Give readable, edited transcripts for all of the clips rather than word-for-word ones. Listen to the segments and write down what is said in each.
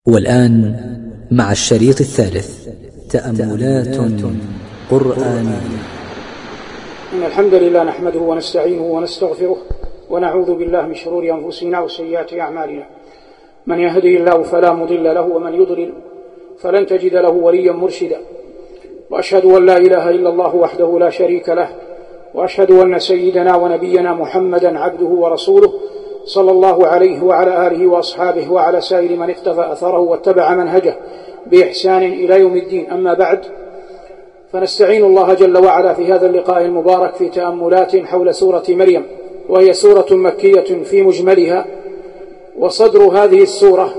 والآن مع الشريط الثالث تأملات قرآنية. إن الحمد لله نحمده ونستعينه ونستغفره ونعوذ بالله من شرور أنفسنا وسيئات أعمالنا. من يهدي الله فلا مضل له ومن يضلل فلن تجد له وليا مرشدا. وأشهد أن لا إله إلا الله وحده لا شريك له، وأشهد أن سيدنا ونبينا محمدا عبده ورسوله صلى الله عليه وعلى آله وأصحابه وعلى سائر من اقتفى أثره واتبع منهجه بإحسان إلى يوم الدين. أما بعد، فنستعين الله جل وعلا في هذا اللقاء المبارك في تأملات حول سورة مريم، وهي سورة مكية في مجملها. وصدر هذه السورة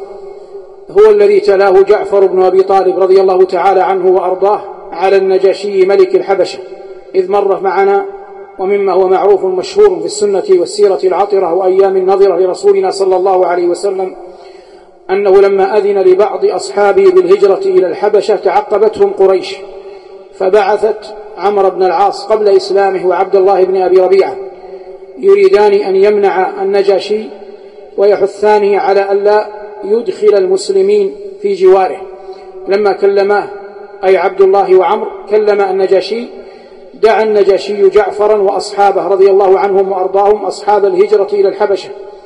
هو الذي تلاه جعفر بن أبي طالب رضي الله تعالى عنه وأرضاه على النجاشي ملك الحبشة، إذ مر معنا ومما هو معروف مشهور في السنة والسيرة العطرة وأيام النظرة لرسولنا صلى الله عليه وسلم أنه لما أذن لبعض أصحابه بالهجرة إلى الحبشة تعقبتهم قريش، فبعثت عمرو بن العاص قبل إسلامه وعبد الله بن أبي ربيعة يريدان أن يمنع النجاشي ويحثانه على ألا يدخل المسلمين في جواره. لما كلماه أي عبد الله وعمرو كلم النجاشي، دعا النجاشي جعفرا وأصحابه رضي الله عنهم وأرضاهم أصحاب الهجرة إلى الحبشة.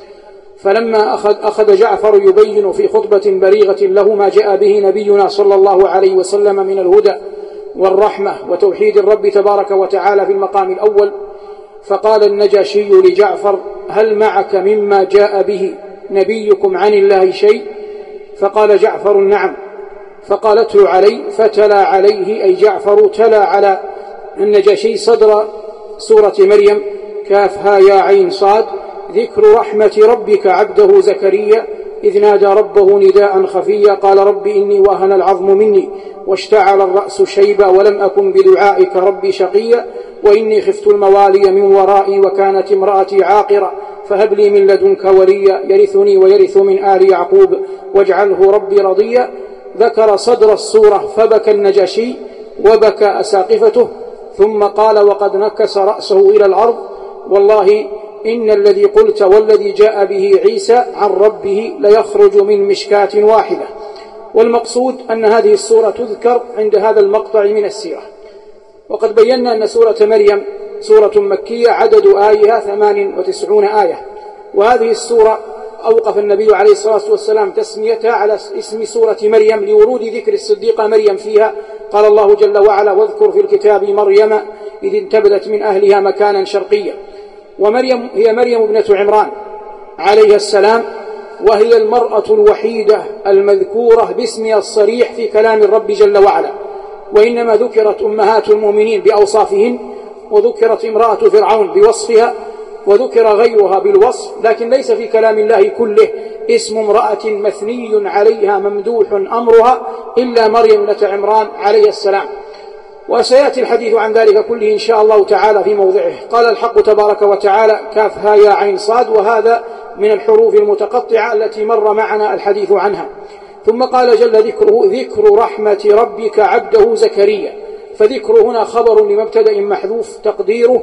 فلما أخذ جعفر يبين في خطبة بليغة له ما جاء به نبينا صلى الله عليه وسلم من الهدى والرحمة وتوحيد الرب تبارك وتعالى في المقام الأول، فقال النجاشي لجعفر: هل معك مما جاء به نبيكم عن الله شيء؟ فقال جعفر: نعم. فقال: اتل علي. فتلا عليه أي جعفر تلا على النجاشي صدر سورة مريم: كافها يا عين صاد، ذكر رحمة ربك عبده زكريا إذ نادى ربه نداء خفيا قال رب إني وهن العظم مني واشتعل الرأس شيبا ولم أكن بدعائك ربي شقيا وإني خفت الموالي من ورائي وكانت امرأتي عاقرة فهب لي من لدنك وليا يرثني ويرث من آل يعقوب واجعله ربي رضيا. ذكر صدر السورة فبكى النجاشي وبكى أساقفته، ثم قال وقد نكس رأسه إلى الأرض: والله إن الذي قلت والذي جاء به عيسى عن ربه ليخرج من مشكاة واحدة. والمقصود أن هذه السورة تذكر عند هذا المقطع من السيرة. وقد بينا أن سورة مريم سورة مكية عدد آيها 98 آية، وهذه السورة أوقف النبي عليه الصلاة والسلام تسميتها على اسم سورة مريم لورود ذكر الصديقة مريم فيها. قال الله جل وعلا: واذكر في الكتاب مريم إذ انتبذت من أهلها مكانا شرقيا. ومريم هي مريم ابنة عمران عليه السلام، وهي المرأة الوحيدة المذكورة باسمها الصريح في كلام الرب جل وعلا، وإنما ذكرت أمهات المؤمنين بأوصافهن، وذكرت امرأة فرعون بوصفها، وذكر غيرها بالوصف، لكن ليس في كلام الله كله اسم امرأة مثني عليها ممدوح أمرها إلا مريم ابنة عمران عليه السلام. وسيأتي الحديث عن ذلك كله إن شاء الله تعالى في موضعه. قال الحق تبارك وتعالى: كافها يا عين صاد، وهذا من الحروف المتقطعة التي مر معنا الحديث عنها. ثم قال جل ذكره: ذكر رحمة ربك عبده زكريا. فذكر هنا خبر لمبتدأ محذوف تقديره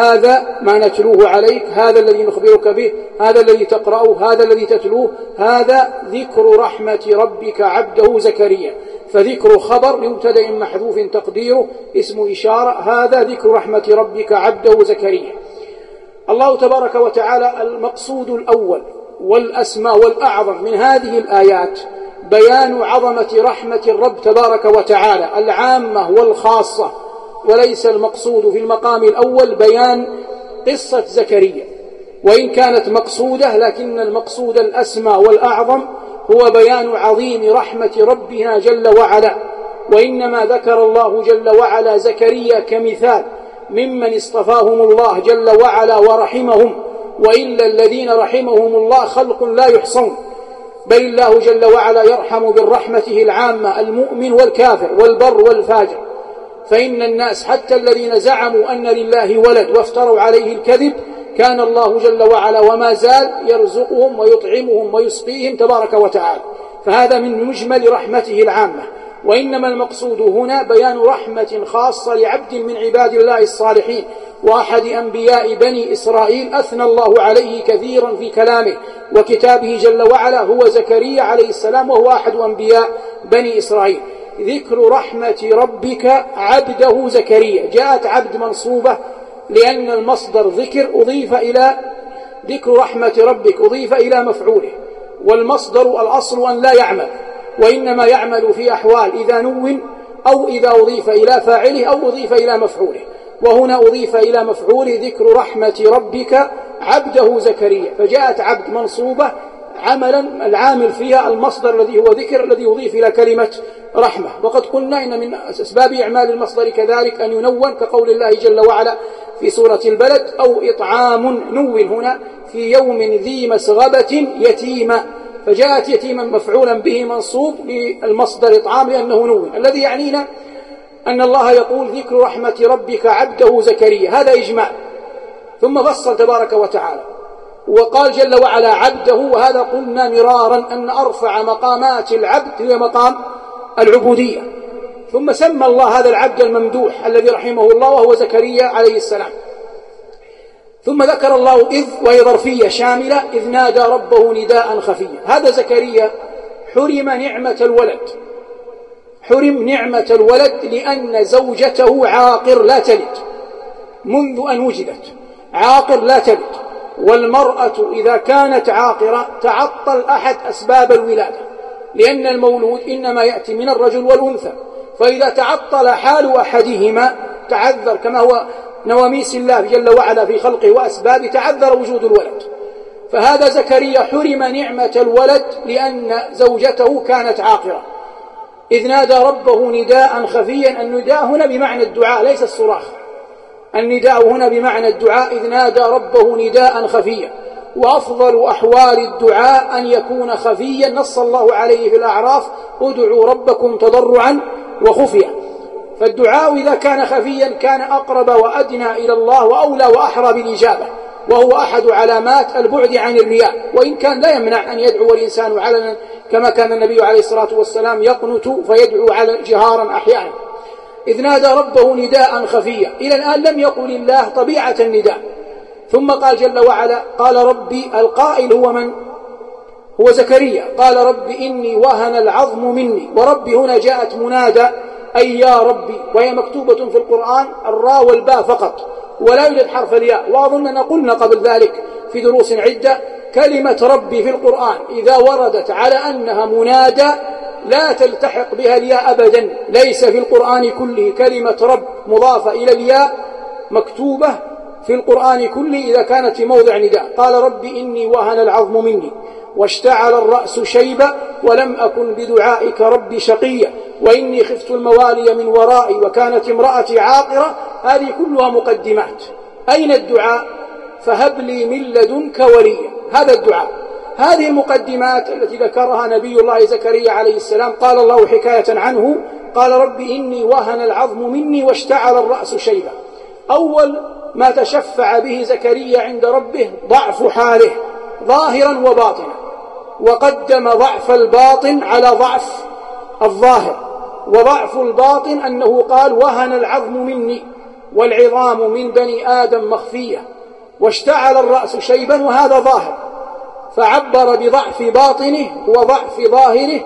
هذا ما نتلوه عليك، هذا الذي نخبرك به، هذا الذي تقرأه، هذا الذي تتلوه، هذا ذكر رحمة ربك عبده زكريا. فذكر خبر لمبتدأ محذوف تقديره اسم إشارة، هذا ذكر رحمة ربك عبده زكريا. الله تبارك وتعالى المقصود الأول والأسمى والأعظم من هذه الآيات بيان عظمة رحمة الرب تبارك وتعالى العامة والخاصة، وليس المقصود في المقام الأول بيان قصة زكريا، وإن كانت مقصودة، لكن المقصود الأسمى والأعظم هو بيان عظيم رحمة ربنا جل وعلا. وإنما ذكر الله جل وعلا زكريا كمثال ممن اصطفاهم الله جل وعلا ورحمهم، وإلا الذين رحمهم الله خلق لا يحصون، بل الله جل وعلا يرحم بالرحمته العامة المؤمن والكافر والبر والفاجر. فإن الناس حتى الذين زعموا أن لله ولد وافتروا عليه الكذب كان الله جل وعلا وما زال يرزقهم ويطعمهم ويسقيهم تبارك وتعالى، فهذا من مجمل رحمته العامة. وإنما المقصود هنا بيان رحمة خاصة لعبد من عباد الله الصالحين، وأحد أنبياء بني إسرائيل أثنى الله عليه كثيرا في كلامه وكتابه جل وعلا هو زكريا عليه السلام، وهو أحد أنبياء بني إسرائيل. ذكر رحمة ربك عبده زكريا، جاءت عبد منصوبة لأن المصدر ذكر أضيف إلى ذكر رحمة ربك أضيف إلى مفعوله، والمصدر الأصل أن لا يعمل، وإنما يعمل في أحوال إذا نون أو إذا أضيف إلى فاعله أو أضيف إلى مفعوله، وهنا أضيف إلى مفعوله ذكر رحمة ربك عبده زكريا، فجاءت عبد منصوبة عملا العامل فيها المصدر الذي هو ذكر الذي يضيف إلى كلمة رحمة. وقد قلنا إن من أسباب إعمال المصدر كذلك أن ينون، كقول الله جل وعلا في سورة البلد أو إطعام نون هنا في يوم ذي مسغبة يتيما، فجاءت يتيما مفعولا به منصوب بالمصدر إطعام لأنه نون. الذي يعنينا أن الله يقول ذكر رحمة ربك عبده زكريا، هذا إجماع، ثم فصل تبارك وتعالى وقال جل وعلا عبده، وهذا قلنا مرارا أن أرفع مقامات العبد هي مقام العبودية، ثم سمى الله هذا العبد الممدوح الذي رحمه الله وهو زكريا عليه السلام. ثم ذكر الله إذ وهي ظرفية شاملة، إذ نادى ربه نداء خفيا. هذا زكريا حرم نعمة الولد لأن زوجته عاقر لا تلد منذ أن وجدت، عاقر لا تلد، والمرأة إذا كانت عاقرة تعطل أحد أسباب الولادة، لأن المولود إنما يأتي من الرجل والأنثى، فإذا تعطل حال أحدهما تعذر، كما هو نواميس الله جل وعلا في خلقه وأسبابه تعذر وجود الولد. فهذا زكريا حرم نعمة الولد لأن زوجته كانت عاقرة. إذ نادى ربه نداء خفيا، النداء هنا بمعنى الدعاء ليس الصراخ، النداء هنا بمعنى الدعاء، إذ نادى ربه نداء خفيا. وأفضل أحوال الدعاء أن يكون خفيا، نص الله عليه في الأعراف ادعوا ربكم تضرعا وخفيا. فالدعاء إذا كان خفيا كان أقرب وأدنى إلى الله وأولى وأحرى بالإجابة، وهو أحد علامات البعد عن الرياء، وإن كان لا يمنع أن يدعو الإنسان علنا كما كان النبي عليه الصلاة والسلام يقنت فيدعو على جهارا أحيانا. إذ نادى ربه نداء خفيا، إلى الآن لم يقل الله طبيعة النداء، ثم قال جل وعلا قال ربي، القائل هو من؟ هو زكريا، قال ربي إني وهن العظم مني، وربي هنا جاءت منادى أي يا ربي، وهي مكتوبة في القرآن الراء والباء فقط ولا يوجد حرف الياء، وأظننا قلنا قبل ذلك في دروس عدة كلمة ربي في القرآن إذا وردت على أنها منادى لا تلتحق بها الياء أبدا، ليس في القرآن كله كلمة رب مضافة إلى الياء مكتوبة في القرآن كله إذا كانت في موضع نداء. قال ربي إني وهن العظم مني واشتعل الرأس شيبا ولم أكن بدعائك ربي شقيا وإني خفت الموالي من ورائي وكانت امرأتي عاقرة. هذه كلها مقدمات. أين الدعاء؟ فهب لي من لدنك وليا، هذا الدعاء. هذه المقدمات التي ذكرها نبي الله زكريا عليه السلام قال الله حكاية عنه قال ربي إني وهن العظم مني واشتعل الرأس شيبا. أول ما تشفع به زكريا عند ربه ضعف حاله ظاهرا وباطنا، وقدم ضعف الباطن على ضعف الظاهر. وضعف الباطن أنه قال وهن العظم مني، والعظام من بني آدم مخفية، واشتعل الرأس شيبا وهذا ظاهر، فعبر بضعف باطنه وضعف ظاهره.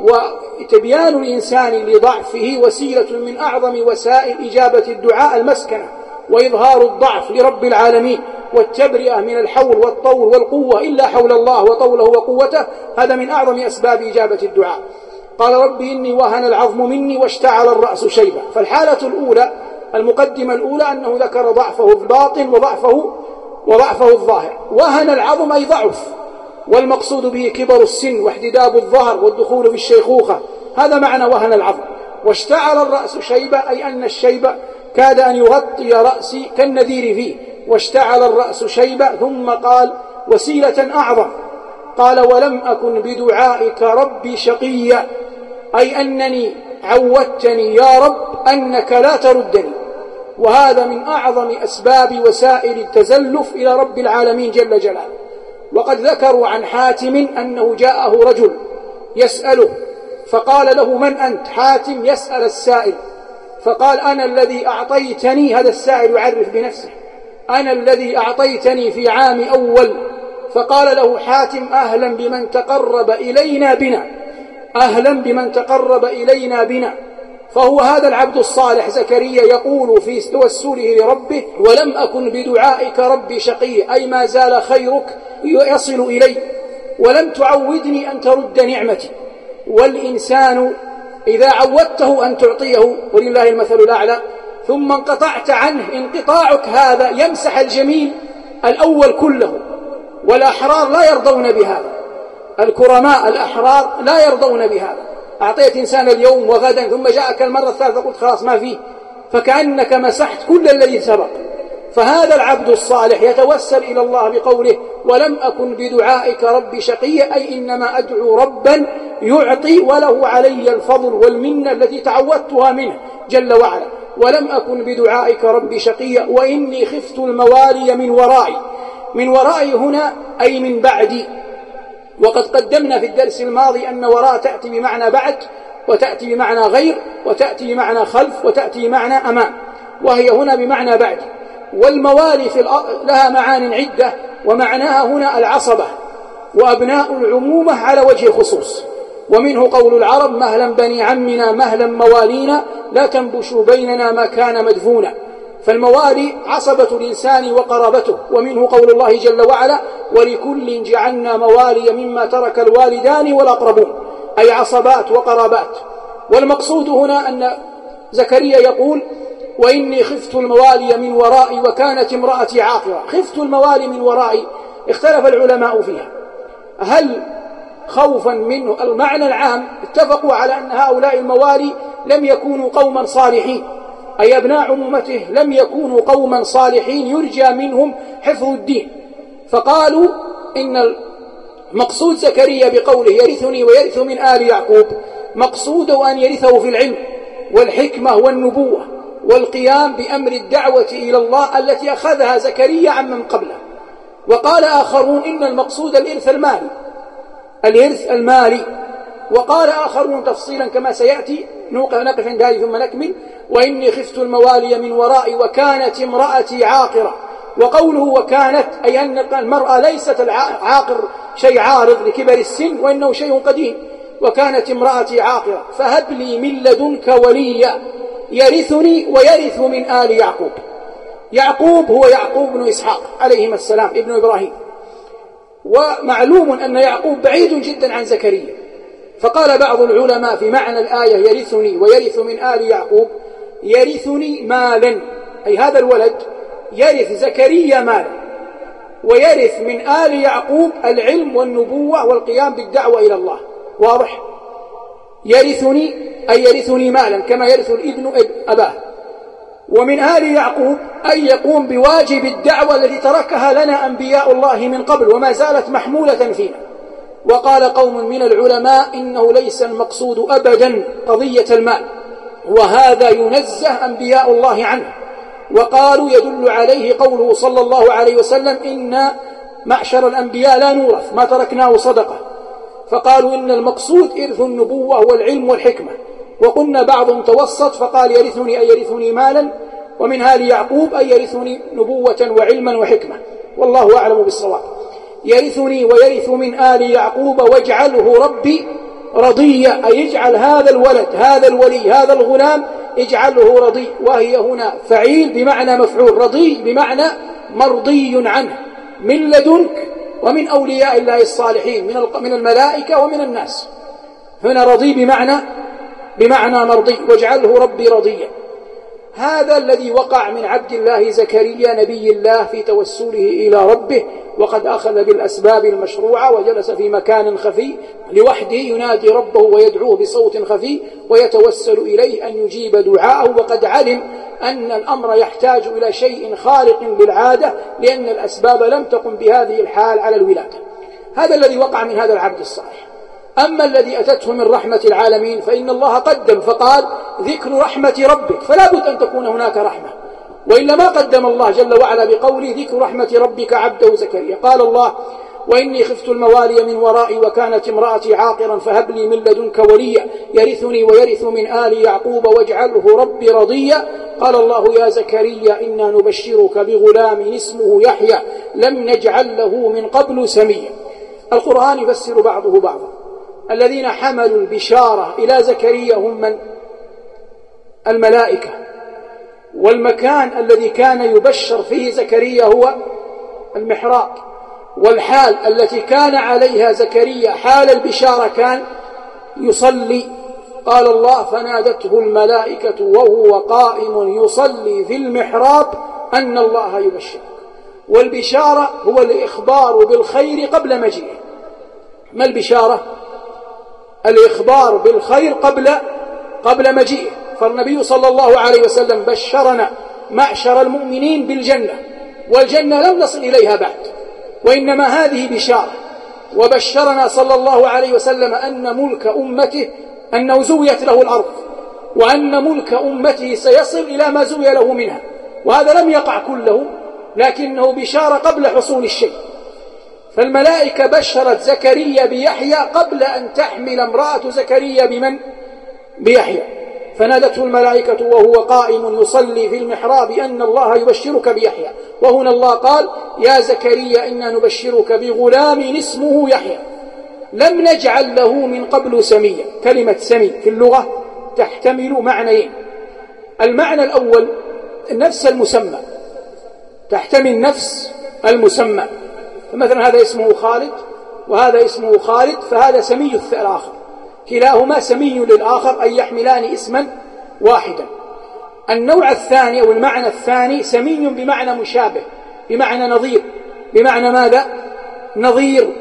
وتبيان الإنسان لضعفه وسيلة من أعظم وسائل إجابة الدعاء المسكنة وإظهار الضعف لرب العالمين والتبرئة من الحول والطول والقوة إلا حول الله وطوله وقوته، هذا من أعظم أسباب إجابة الدعاء. قال ربي إني وهن العظم مني واشتعل الرأس شيبا. فالحالة الأولى المقدمة الأولى أنه ذكر ضعفه الباطن وضعفه الظاهر. وهن العظم أي ضعف، والمقصود به كبر السن واحتداب الظهر والدخول في الشيخوخة، هذا معنى وهن العظم. واشتعل الرأس شيبا أي أن الشيب كاد أن يغطي رأسي كالنذير فيه، واشتعل الرأس شيبا. ثم قال وسيلة أعظم قال ولم أكن بدعائك ربي شقيا، أي أنني عودتني يا رب أنك لا تردني. وهذا من أعظم أسباب وسائل التزلف إلى رب العالمين جل جلاله. وقد ذكروا عن حاتم أنه جاءه رجل يسأله فقال له من أنت؟ حاتم يسأل السائل فقال أنا الذي أعطيتني، هذا السائل يعرف بنفسه، أنا الذي أعطيتني في عام أول. فقال له حاتم أهلا بمن تقرب إلينا بنا، أهلا بمن تقرب إلينا بنا. فهو هذا العبد الصالح زكريا يقول في توسله لربه: ولم أكن بدعائك ربي شقيا، أي ما زال خيرك يصل إلي، ولم تعودني أن ترد نعمتي. والإنسان إذا عودته أن تعطيه، ولله المثل الأعلى، ثم انقطعت عنه، انقطاعك هذا يمسح الجميل الأول كله. والأحرار لا يرضون بهذا، الكرماء الأحرار لا يرضون بهذا. أعطيت إنسان اليوم وغدا ثم جاءك المرة الثالثة قلت خلاص ما فيه، فكأنك مسحت كل الذي سبق. فهذا العبد الصالح يتوسل إلى الله بقوله: ولم أكن بدعائك ربي شقيا، أي إنما أدعو ربا يعطي وله علي الفضل والمنة التي تعودتها منه جل وعلا. ولم أكن بدعائك ربي شقيا وإني خفت الموالي من ورائي. من ورائي هنا أي من بعدي. وقد قدمنا في الدرس الماضي أن وراء تأتي بمعنى بعد، وتأتي بمعنى غير، وتأتي بمعنى خلف، وتأتي بمعنى أمام، وهي هنا بمعنى بعد. والموالي لها معان عدة، ومعناها هنا العصبة وأبناء العمومة على وجه الخصوص. ومنه قول العرب: مهلا بني عمنا مهلا موالينا، لا تنبشوا بيننا ما كان مدفونا. فالموالي عصبة الإنسان وقرابته. ومنه قول الله جل وعلا: ولكل جعلنا موالي مما ترك الوالدان والأقربون، أي عصبات وقرابات. والمقصود هنا أن زكريا يقول: وإني خفت الموالي من ورائي وكانت امرأتي عاقرة. خفت الموالي من ورائي، اختلف العلماء فيها، هل خوفا منه؟ المعنى العام اتفقوا على أن هؤلاء الموالي لم يكونوا قوما صالحين، أي أبناء عمومته لم يكونوا قوما صالحين يرجى منهم حفظ الدين. فقالوا إن مقصود زكريا بقوله يرثني ويرث من آل يعقوب، مقصوده أن يرثه في العلم والحكمة والنبوة والقيام بأمر الدعوة إلى الله التي أخذها زكريا عمن قبله. وقال آخرون إن المقصود الإرث المالي، الإرث المالي. وقال آخرون تفصيلا كما سيأتي، نقف عند هذه ثم نكمل: وإني خفت الموالي من ورائي وكانت امرأتي عاقرة. وقوله وكانت أي أن المرأة ليست العاقر شيء عارض لكبر السن، وإنه شيء قديم. وكانت امرأتي عاقرة فهب لي من لدنك وليا يرثني ويرث من آل يعقوب. يعقوب هو يعقوب بن إسحاق عليهما السلام ابن إبراهيم. ومعلوم أن يعقوب بعيد جدا عن زكريا. فقال بعض العلماء في معنى الآية يرثني ويرث من آل يعقوب: يرثني مالا، أي هذا الولد يرث زكريا مالا، ويرث من آل يعقوب العلم والنبوة والقيام بالدعوة إلى الله. واضح؟ يرثني أي يرثني مالا كما يرث الابن أباه. ومن آل يعقوب أي يقوم بواجب الدعوة التي تركها لنا أنبياء الله من قبل وما زالت محمولة فينا. وقال قوم من العلماء إنه ليس المقصود أبدا قضية المال، وهذا ينزه أنبياء الله عنه. وقالوا يدل عليه قوله صلى الله عليه وسلم: إن معشر الأنبياء لا نورث ما تركناه صدقة. فقالوا إن المقصود إرث النبوة والعلم والحكمة. وقلنا بعضهم توسط فقال يرثني أي يرثني مالا، ومن آل يعقوب أي يرثني نبوة وعلما وحكمة، والله أعلم بالصواب. يرثني ويرث من آل يعقوب واجعله ربي رضيا، أي يجعل هذا الولد هذا الولي هذا الغلام اجعله رضي. وهي هنا فعيل بمعنى مفعول، رضي بمعنى مرضي عنه، من لدنك ومن أولياء الله الصالحين من الملائكة ومن الناس. هنا رضي بمعنى مرضي، واجعله ربي رضيا. هذا الذي وقع من عبد الله زكريا نبي الله في توسله إلى ربه، وقد أخذ بالأسباب المشروعة وجلس في مكان خفي لوحده ينادي ربه ويدعوه بصوت خفي ويتوسل إليه أن يجيب دعاءه. وقد علم أن الأمر يحتاج إلى شيء خارق للعادة، لأن الأسباب لم تقم بهذه الحال على الولادة. هذا الذي وقع من هذا العبد الصالح. أما الذي أتته من رحمة العالمين فإن الله قدم فقال ذكر رحمة ربك، فلا بد أن تكون هناك رحمة، وإلا ما قدم الله جل وعلا بقوله ذكر رحمة ربك عبده زكريا. قال الله: وإني خفت الموالي من ورائي وكانت امرأتي عاقرا فهب لي من لدنك وليا يرثني ويرث من آل يعقوب واجعله ربي رضيا. قال الله يا زكريا إنا نبشرك بغلام اسمه يحيى لم نجعل له من قبل سميا. القرآن يفسر بعضه بعضا. الذين حملوا البشارة إلى زكريا هم من؟ الملائكة. والمكان الذي كان يبشر فيه زكريا هو المحراب، والحال التي كان عليها زكريا حال البشارة كان يصلي. قال الله فنادته الملائكة وهو قائم يصلي في المحراب أن الله يبشرك. والبشارة هو الإخبار بالخير قبل مجيئه. ما البشارة؟ الإخبار بالخير قبل مجيئه. فالنبي صلى الله عليه وسلم بشرنا معشر المؤمنين بالجنة، والجنة لم نصل إليها بعد، وإنما هذه بشارة. وبشرنا صلى الله عليه وسلم أن ملك أمته أنه زويت له الأرض، وأن ملك أمته سيصل إلى ما زوي له منها، وهذا لم يقع كله، لكنه بشارة قبل حصول الشيء. فالملائكة بشرت زكريا بيحيى قبل أن تحمل امرأة زكريا بمن؟ بيحيى. فنادته الملائكة وهو قائم يصلي في المحراب أن الله يبشرك بيحيى. وهنا الله قال يا زكريا إنا نبشرك بغلام اسمه يحيى لم نجعل له من قبل سميا. كلمة سمي في اللغة تحتمل معنيين. المعنى الأول نفس المسمى، تحتمل نفس المسمى. فمثلا هذا اسمه خالد وهذا اسمه خالد، فهذا سمي الآخر، كلاهما سمي للآخر، أي يحملان اسما واحدا. النوع الثاني أو المعنى الثاني سمي بمعنى مشابه، بمعنى نظير. بمعنى ماذا؟ نظير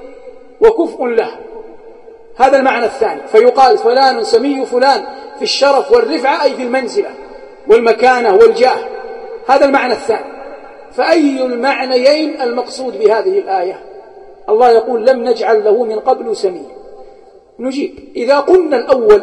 وكفء له. هذا المعنى الثاني. فيقال فلان سمي فلان في الشرف والرفعة، أي في المنزلة والمكانة والجاه. هذا المعنى الثاني. فأي المعنيين المقصود بهذه الآية؟ الله يقول لم نجعل له من قبل سميا. نجيب إذا قلنا الأول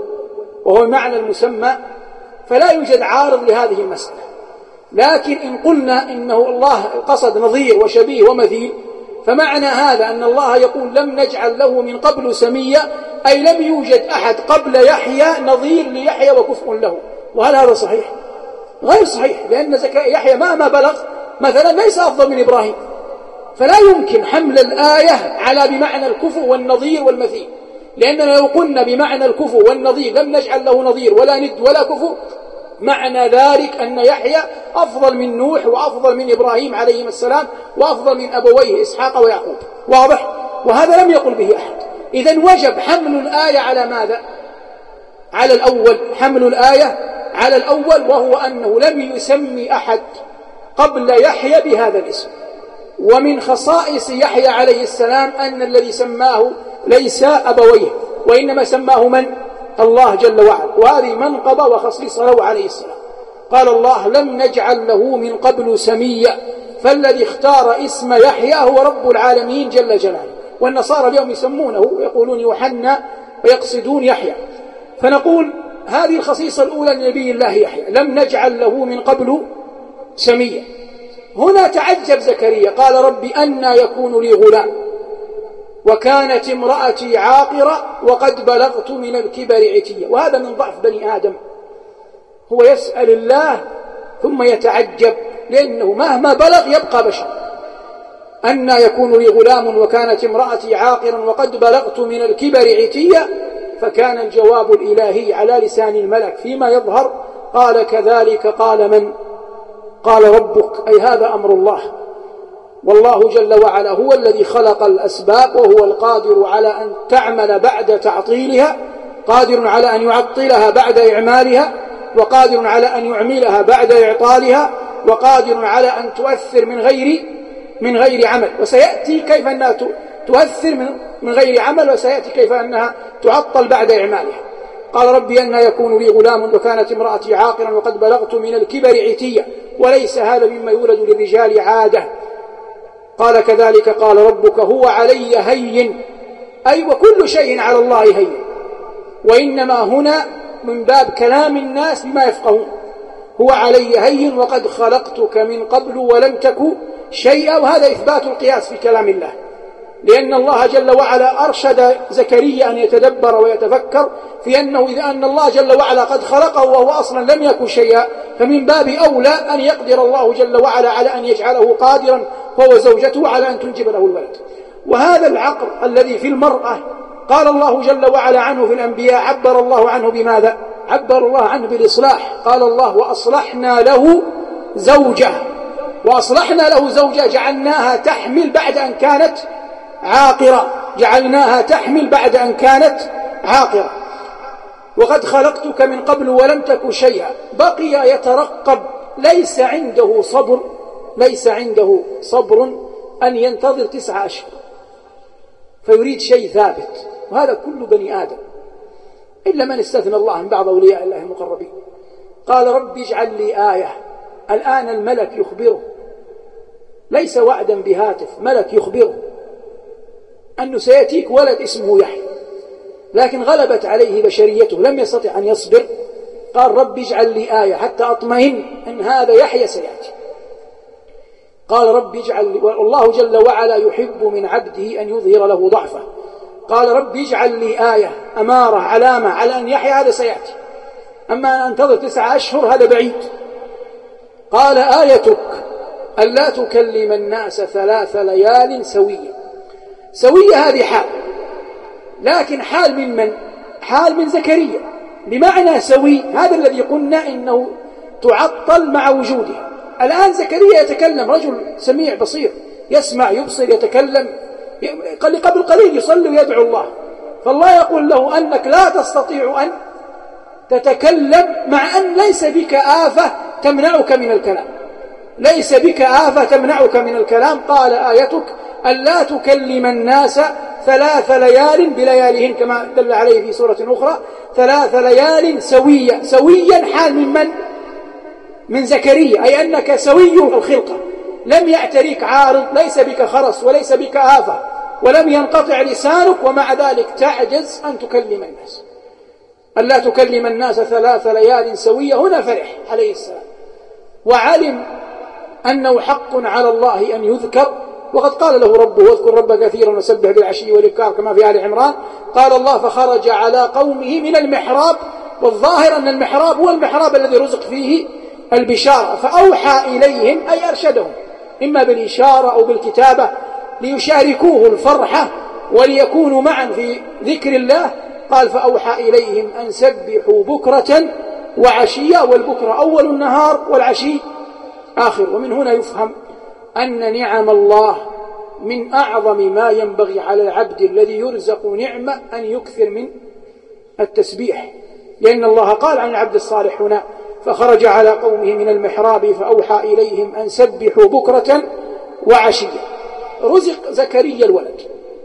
وهو معنى المسمى فلا يوجد عارض لهذه المسألة. لكن إن قلنا إنه الله قصد نظير وشبيه ومثيل، فمعنى هذا أن الله يقول لم نجعل له من قبل سميا، أي لم يوجد أحد قبل يحيى نظير ليحيى وكفء له. وهل هذا صحيح؟ غير صحيح، لأن يحيى مهما بلغ مثلا ليس أفضل من إبراهيم، فلا يمكن حمل الآية على بمعنى الكفء والنظير والمثيل. لأننا لو قلنا بمعنى الكفء والنظير لم نجعل له نظير ولا ند ولا كفء، معنى ذلك أن يحيى أفضل من نوح وأفضل من إبراهيم عليهم السلام وأفضل من أبويه إسحاق ويعقوب. واضح؟ وهذا لم يقل به أحد. إذن وجب حمل الآية على ماذا؟ على الأول. حمل الآية على الأول، وهو أنه لم يسمي أحد قبل يحيى بهذا الاسم. ومن خصائص يحيى عليه السلام أن الذي سماه ليس أبويه، وإنما سماه من؟ الله جل وعلا. وهذه منقبة وخصيصة له عليه السلام. قال الله لم نجعل له من قبل سميا، فالذي اختار اسم يحيى هو رب العالمين جل جلاله. والنصارى اليوم يسمونه يقولون يوحنا ويقصدون يحيى. فنقول هذه الخصيصة الأولى لنبي الله يحيى، لم نجعل له من قبل سميا. هنا تعجب زكريا قال رب أنى يكون لي غلام وكانت امرأتي عاقرة وقد بلغت من الكبر عتيا. وهذا من ضعف بني آدم، هو يسأل الله ثم يتعجب، لأنه مهما بلغ يبقى بشر. أنى يكون لي غلام وكانت امرأتي عاقرا وقد بلغت من الكبر عتيا. فكان الجواب الإلهي على لسان الملك فيما يظهر قال كذلك قال من؟ قال ربك، أي هذا أمر الله. والله جل وعلا هو الذي خلق الأسباب، وهو القادر على أن تعمل بعد تعطيلها، قادر على أن يعطلها بعد إعمالها، وقادر على أن يعملها بعد إعطالها، وقادر على أن تؤثر من غير عمل. وسيأتي كيف أنها تؤثر من غير عمل، وسيأتي كيف أنها تعطل بعد إعمالها. قال ربي أنى يكون لي غلام وكانت امرأتي عاقرا وقد بلغت من الكبر عتيا، وليس هذا مما يولد للرجال عادة. قال كذلك قال ربك هو علي هين، أي وكل شيء على الله هين. وإنما هنا من باب كلام الناس بما يفقهون. هو علي هين وقد خلقتك من قبل ولم تك شيئا. وهذا إثبات القياس في كلام الله، لأن الله جل وعلا أرشد زكريا أن يتدبر ويتفكر في أنه إذا أن الله جل وعلا قد خلقه وهو أصلا لم يكن شيئا، فمن باب أولى أن يقدر الله جل وعلا على أن يجعله قادرا هو زوجته على أن تنجب له الولد. وهذا العقل الذي في المرأة قال الله جل وعلا عنه في الأنبياء عبر الله عنه بماذا؟ عبر الله عنه بالإصلاح. قال الله وأصلحنا له زوجه، وأصلحنا له زوجه جعلناها تحمل بعد أن كانت عاقرة، جعلناها تحمل بعد أن كانت عاقرة. وقد خلقتك من قبل ولم تك شيئا. بقي يترقب، ليس عنده صبر أن ينتظر 9 أشهر، فيريد شيء ثابت. وهذا كل بني آدم إلا من استثنى الله من بعض أولياء الله المقربين. قال رب اجعل لي آية. الآن الملك يخبره، ليس وعدا بهاتف، ملك يخبره أنه سيأتيك ولد اسمه يحيى، لكن غلبت عليه بشريته لم يستطع أن يصبر. قال رب اجعل لي آية حتى أطمئن أن هذا يحيى سيأتي. قال رب اجعل لي، والله جل وعلا يحب من عبده أن يظهر له ضعفه. قال رب اجعل لي آية، أمارة، علامة على أن يحيى هذا سيأتي. أما أن أنتظر 9 أشهر هذا بعيد. قال آيتك ألا تكلم الناس 3 ليال سوية هذه حال، لكن حال من حال من زكريا، بمعنى سوي. هذا الذي قلنا إنه تعطل مع وجوده. الآن زكريا يتكلم، رجل سميع بصير، يسمع يبصر يتكلم، قبل قليل يصلي ويدعو الله. فالله يقول له أنك لا تستطيع أن تتكلم مع أن ليس بك آفة تمنعك من الكلام، ليس بك آفة تمنعك من الكلام. قال آيتك ألا تكلم الناس 3 ليال بليالهن، كما دل عليه في سورة أخرى. 3 ليال سويا حال من زكريا، أي أنك سوي الخلقة، لم يعتريك عارض، ليس بك خرس وليس بك آفة، ولم ينقطع لسانك، ومع ذلك تعجز أن تكلم الناس. ألا تكلم الناس 3 ليال سوية. هنا فرح عليه السلام وعلم أنه حق على الله أن يذكر، وقد قال له ربه واذكر ربك كثيرا وسبح بالعشي والإبكار كما في آل عمران. قال الله فخرج على قومه من المحراب، والظاهر أن المحراب هو المحراب الذي رزق فيه البشارة. فأوحى إليهم أي أرشدهم، إما بالإشارة أو بالكتابة، ليشاركوه الفرحة وليكونوا معا في ذكر الله. قال فأوحى إليهم أن سبحوا بكرة وعشيا، والبكرة أول النهار والعشي آخر. ومن هنا يفهم أن نعم الله من أعظم ما ينبغي على العبد الذي يرزق نعمة أن يكثر من التسبيح، لأن الله قال عن العبد الصالح هنا فخرج على قومه من المحراب فأوحى إليهم أن سبحوا بكرة وعشيا. رزق زكريا الولد،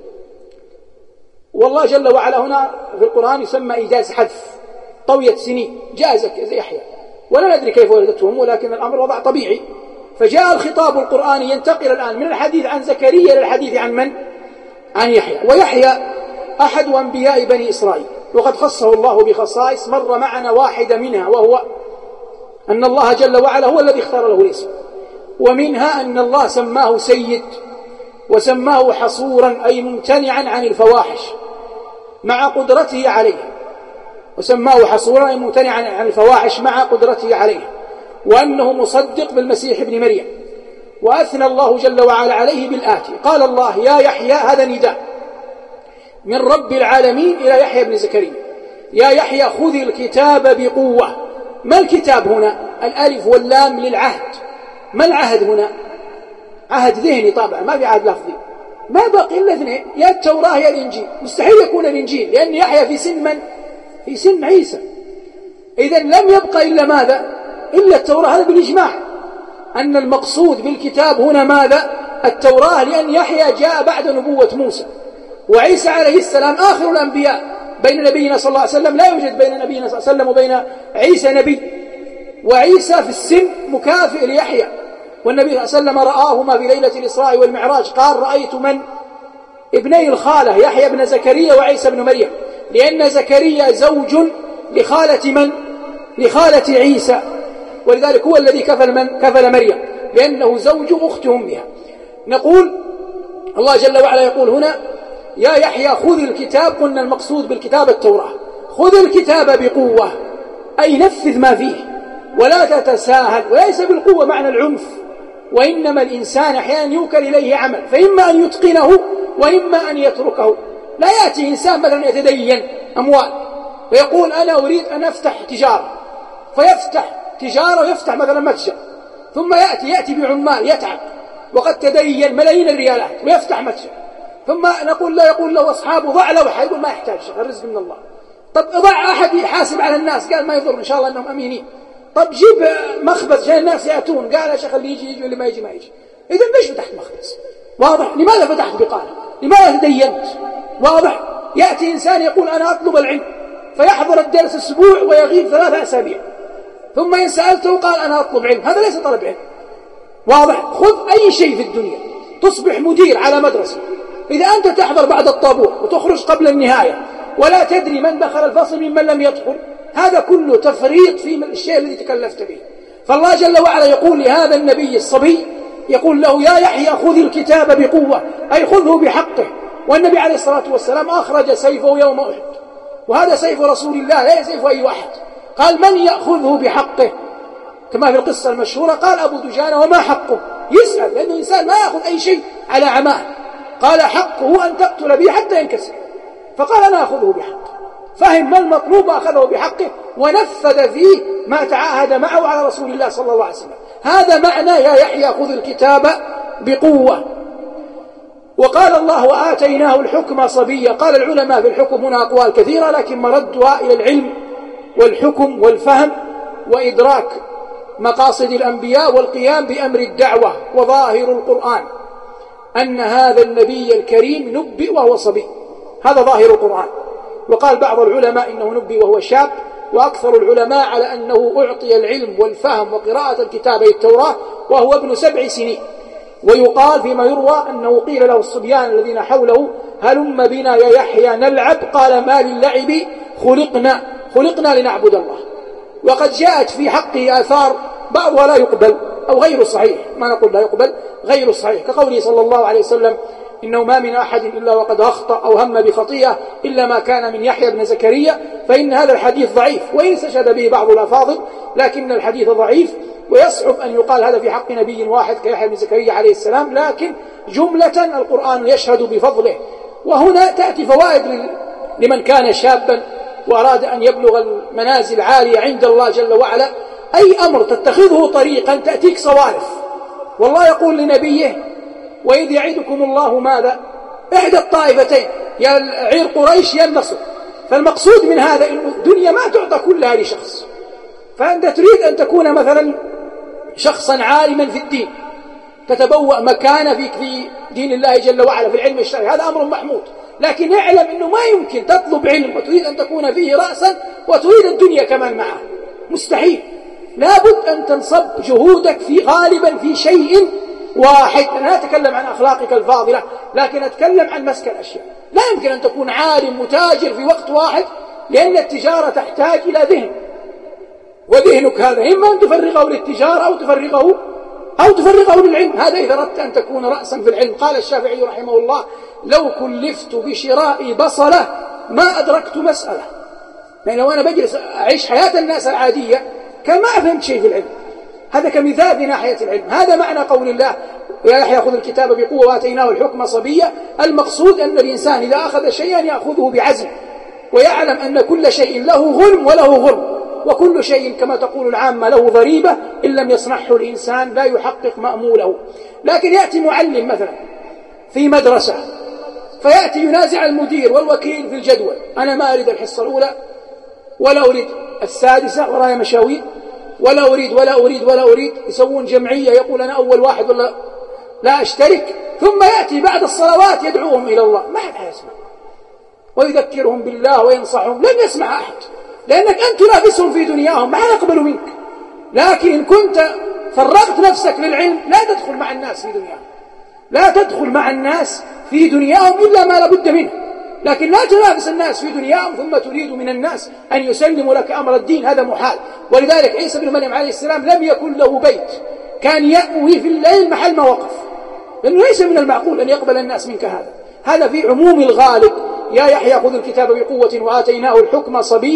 والله جل وعلا هنا في القرآن يسمى إيجاز حذف. طويت سنين جاء يحيى، ولا ندري كيف ولدته أمه، لكن الأمر وضع طبيعي. فجاء الخطاب القرآني ينتقل الآن من الحديث عن زكريا إلى الحديث عن من؟ عن يحيى. ويحيى أحد أنبياء بني إسرائيل، وقد خصه الله بخصائص مر معنا واحدة منها، وهو أن الله جل وعلا هو الذي اختار له الاسم. ومنها أن الله سماه سيد، وسماه حصورا أي ممتنعا عن الفواحش مع قدرته عليها، وسماه حصورا أي ممتنعا عن الفواحش مع قدرته عليها، وأنه مصدق بالمسيح ابن مريم. وأثنى الله جل وعلا عليه بالآتي. قال الله يا يحيى، هذا نداء من رب العالمين إلى يحيى بن زكريا، يا يحيى خذ الكتاب بقوة. ما الكتاب هنا؟ الألف واللام للعهد. ما العهد هنا؟ عهد ذهني طبعا، ما في عهد لفظي. ما بقي إلا 2، يا التوراة يا الإنجيل. مستحيل يكون الإنجيل، لأن يحيى في سن من؟ في سن عيسى. إذن لم يبقى إلا ماذا؟ إلا التوراة. هذا بالإجماع أن المقصود بالكتاب هنا ماذا؟ التوراة، لأن يحيى جاء بعد نبوة موسى، وعيسى عليه السلام آخر الأنبياء. بين نبينا صلى الله عليه وسلم لا يوجد بين نبينا صلى الله عليه وسلم وبين عيسى نبي، وعيسى في السن مكافئ ليحيى. والنبي صلى الله عليه وسلم رآهما في ليلة الإسراء والمعراج، قال رأيت من؟ ابني الخالة، يحيى بن زكريا وعيسى بن مريم، لأن زكريا زوج لخالة من؟ لخالة عيسى، ولذلك هو الذي كفل من؟ كفل مريم، لأنه زوج أخت أمها. نقول الله جل وعلا يقول هنا يا يحيى خذ الكتاب. قلنا المقصود بالكتاب التوراة. خذ الكتاب بقوة أي نفذ ما فيه، ولا تتساهل. وليس بالقوة معنى العنف، وإنما الإنسان أحيانا يوكل إليه عمل، فإما أن يتقنه وإما أن يتركه. لا يأتي إنسان مثلا يتدين أموال ويقول أنا أريد أن أفتح تجارة، فيفتح تجارة ويفتح مثلا متجر، ثم يأتي بعمال يتعب وقد تدين ملايين الريالات ويفتح متجر، ثم يقول له أصحابه ضع لوحة، يقول ما يحتاج الرزق من الله. طب ضع أحد يحاسب على الناس، قال ما يضر إن شاء الله أنهم أمينين. طب جيب مخبز عشان الناس يأتون، قال يا شيخ اللي يجي واللي ما يجي ما يجي. إذا ليش فتحت مخبز؟ واضح. لماذا فتحت بقالة؟ لماذا تدينت؟ واضح. يأتي إنسان يقول أنا أطلب العلم، فيحضر الدرس أسبوع ويغيب 3 أسابيع، ثم إن سألته قال أنا أطلب علم. هذا ليس طلب علم. واضح. خذ أي شيء في الدنيا، تصبح مدير على مدرسة، إذا أنت تحضر بعد الطابور وتخرج قبل النهاية ولا تدري من دخل الفصل ممن لم يدخل، هذا كله تفريط في الشيء الذي تكلفت به. فالله جل وعلا يقول لهذا النبي الصبي، يقول له يا يحيى خذ الكتاب بقوة، أي خذه بحقه. والنبي عليه الصلاة والسلام أخرج سيفه يوم أحد، وهذا سيف رسول الله لا سيف أي أحد. قال من يأخذه بحقه؟ كما في القصة المشهورة قال أبو دجانة وما حقه؟ يسأل، لأنه الإنسان ما يأخذ أي شيء على عماه. قال حقه أن تقتل به حتى ينكسر، فقال أنا أخذه بحقه. فهم ما المطلوب أخذه بحقه ونفذ فيه ما تعاهد معه على رسول الله صلى الله عليه وسلم. هذا معنى يا يحيى خذ الكتاب بقوة. وقال الله وآتيناه الحكم صبيا. قال العلماء في الحكم هنا أقوال كثيرة، لكن مردها إلى العلم والحكم والفهم وإدراك مقاصد الأنبياء والقيام بأمر الدعوة. وظاهر القرآن أن هذا النبي الكريم نبئ وهو صبي، هذا ظاهر القرآن. وقال بعض العلماء إنه نبئ وهو شاب، وأكثر العلماء على أنه أعطي العلم والفهم وقراءة الكتاب التوراة وهو ابن 7 سنين. ويقال فيما يروى أنه قيل له الصبيان الذين حوله هلم بنا يا يحيى نلعب، قال ما للعب خلقنا لنعبد الله. وقد جاءت في حقه آثار بعضها لا يقبل أو غير صحيح، ما نقول لا يقبل، غير صحيح، كقوله صلى الله عليه وسلم إنه ما من أحد إلا وقد أخطأ أو هم بخطيئة إلا ما كان من يحيى بن زكريا، فإن هذا الحديث ضعيف، وإن استشهد به بعض الأفاضل لكن الحديث ضعيف، ويصعب أن يقال هذا في حق نبي واحد كيحيى بن زكريا عليه السلام. لكن جملة القرآن يشهد بفضله. وهنا تأتي فوائد لمن كان شابا وأراد أن يبلغ المنازل العالية عند الله جل وعلا. أي أمر تتخذه طريقا تأتيك صوارف. والله يقول لنبيه وإذ يعدكم الله ماذا؟ إحدى الطائفتين، يا عير قريش يا النصر. فالمقصود من هذا إن الدنيا ما تعطى كلها لشخص، فأنت تريد أن تكون مثلا شخصا عالما في الدين، تتبوأ مكانة في دين الله جل وعلا في العلم الشرعي، هذا أمر محمود. لكن اعلم أنه ما يمكن تطلب علم وتريد أن تكون فيه رأسا وتريد الدنيا كمان معه، مستحيل. لابد أن تنصب جهودك غالبا في شيء واحد. أنا لا أتكلم عن أخلاقك الفاضلة، لكن أتكلم عن مسك الأشياء. لا يمكن أن تكون عالم متاجر في وقت واحد، لأن التجارة تحتاج إلى ذهن، وذهنك هذا إما أن تفرغه للتجارة أو تفرغه للعلم. هذا إذا أردت أن تكون رأسا في العلم. قال الشافعي رحمه الله لو كلفت بشراء بصلة ما أدركت مسألة. يعني لو أنا بجلس أعيش حياة الناس العادية كان ما أفهمت شيء في العلم. هذا كمثال في ناحية العلم. هذا معنى قول الله يا يحيى خذ الكتاب بقوة وآتيناه الحكم صبيا. المقصود أن الإنسان إذا أخذ شيئا يأخذه بعزم، ويعلم أن كل شيء له غنم وله غرم، وكل شيء كما تقول العامة له ضريبة، إن لم يصنعه الإنسان لا يحقق مأموله. لكن يأتي معلم مثلا في مدرسة فيأتي ينازع المدير والوكيل في الجدول، أنا ما أريد الحصة الأولى ولا أريد السادسة ورايا مشاوير ولا أريد. يسوون جمعية يقول أنا أول واحد ولا لا أشترك، ثم يأتي بعد الصلوات يدعوهم إلى الله، ما حد يسمع، ويذكرهم بالله وينصحهم، لن يسمع أحد، لأنك أنت تنافسهم في دنياهم ما يقبلوا منك. لكن إن كنت فرغت نفسك للعلم لا تدخل مع الناس في دنياهم، لا تدخل مع الناس في دنياهم إلا ما لابد منه. لكن لا تنافس الناس في دنياهم ثم تريد من الناس أن يسلموا لك أمر الدين، هذا محال. ولذلك عيسى بن مريم عليه السلام لم يكن له بيت، كان يأوي في الليل محل ما وقف، لأنه ليس من المعقول أن يقبل الناس منك هذا في عموم الغالب. يا يحيى خذ الكتاب بقوة وآتيناه الحكم صبيا.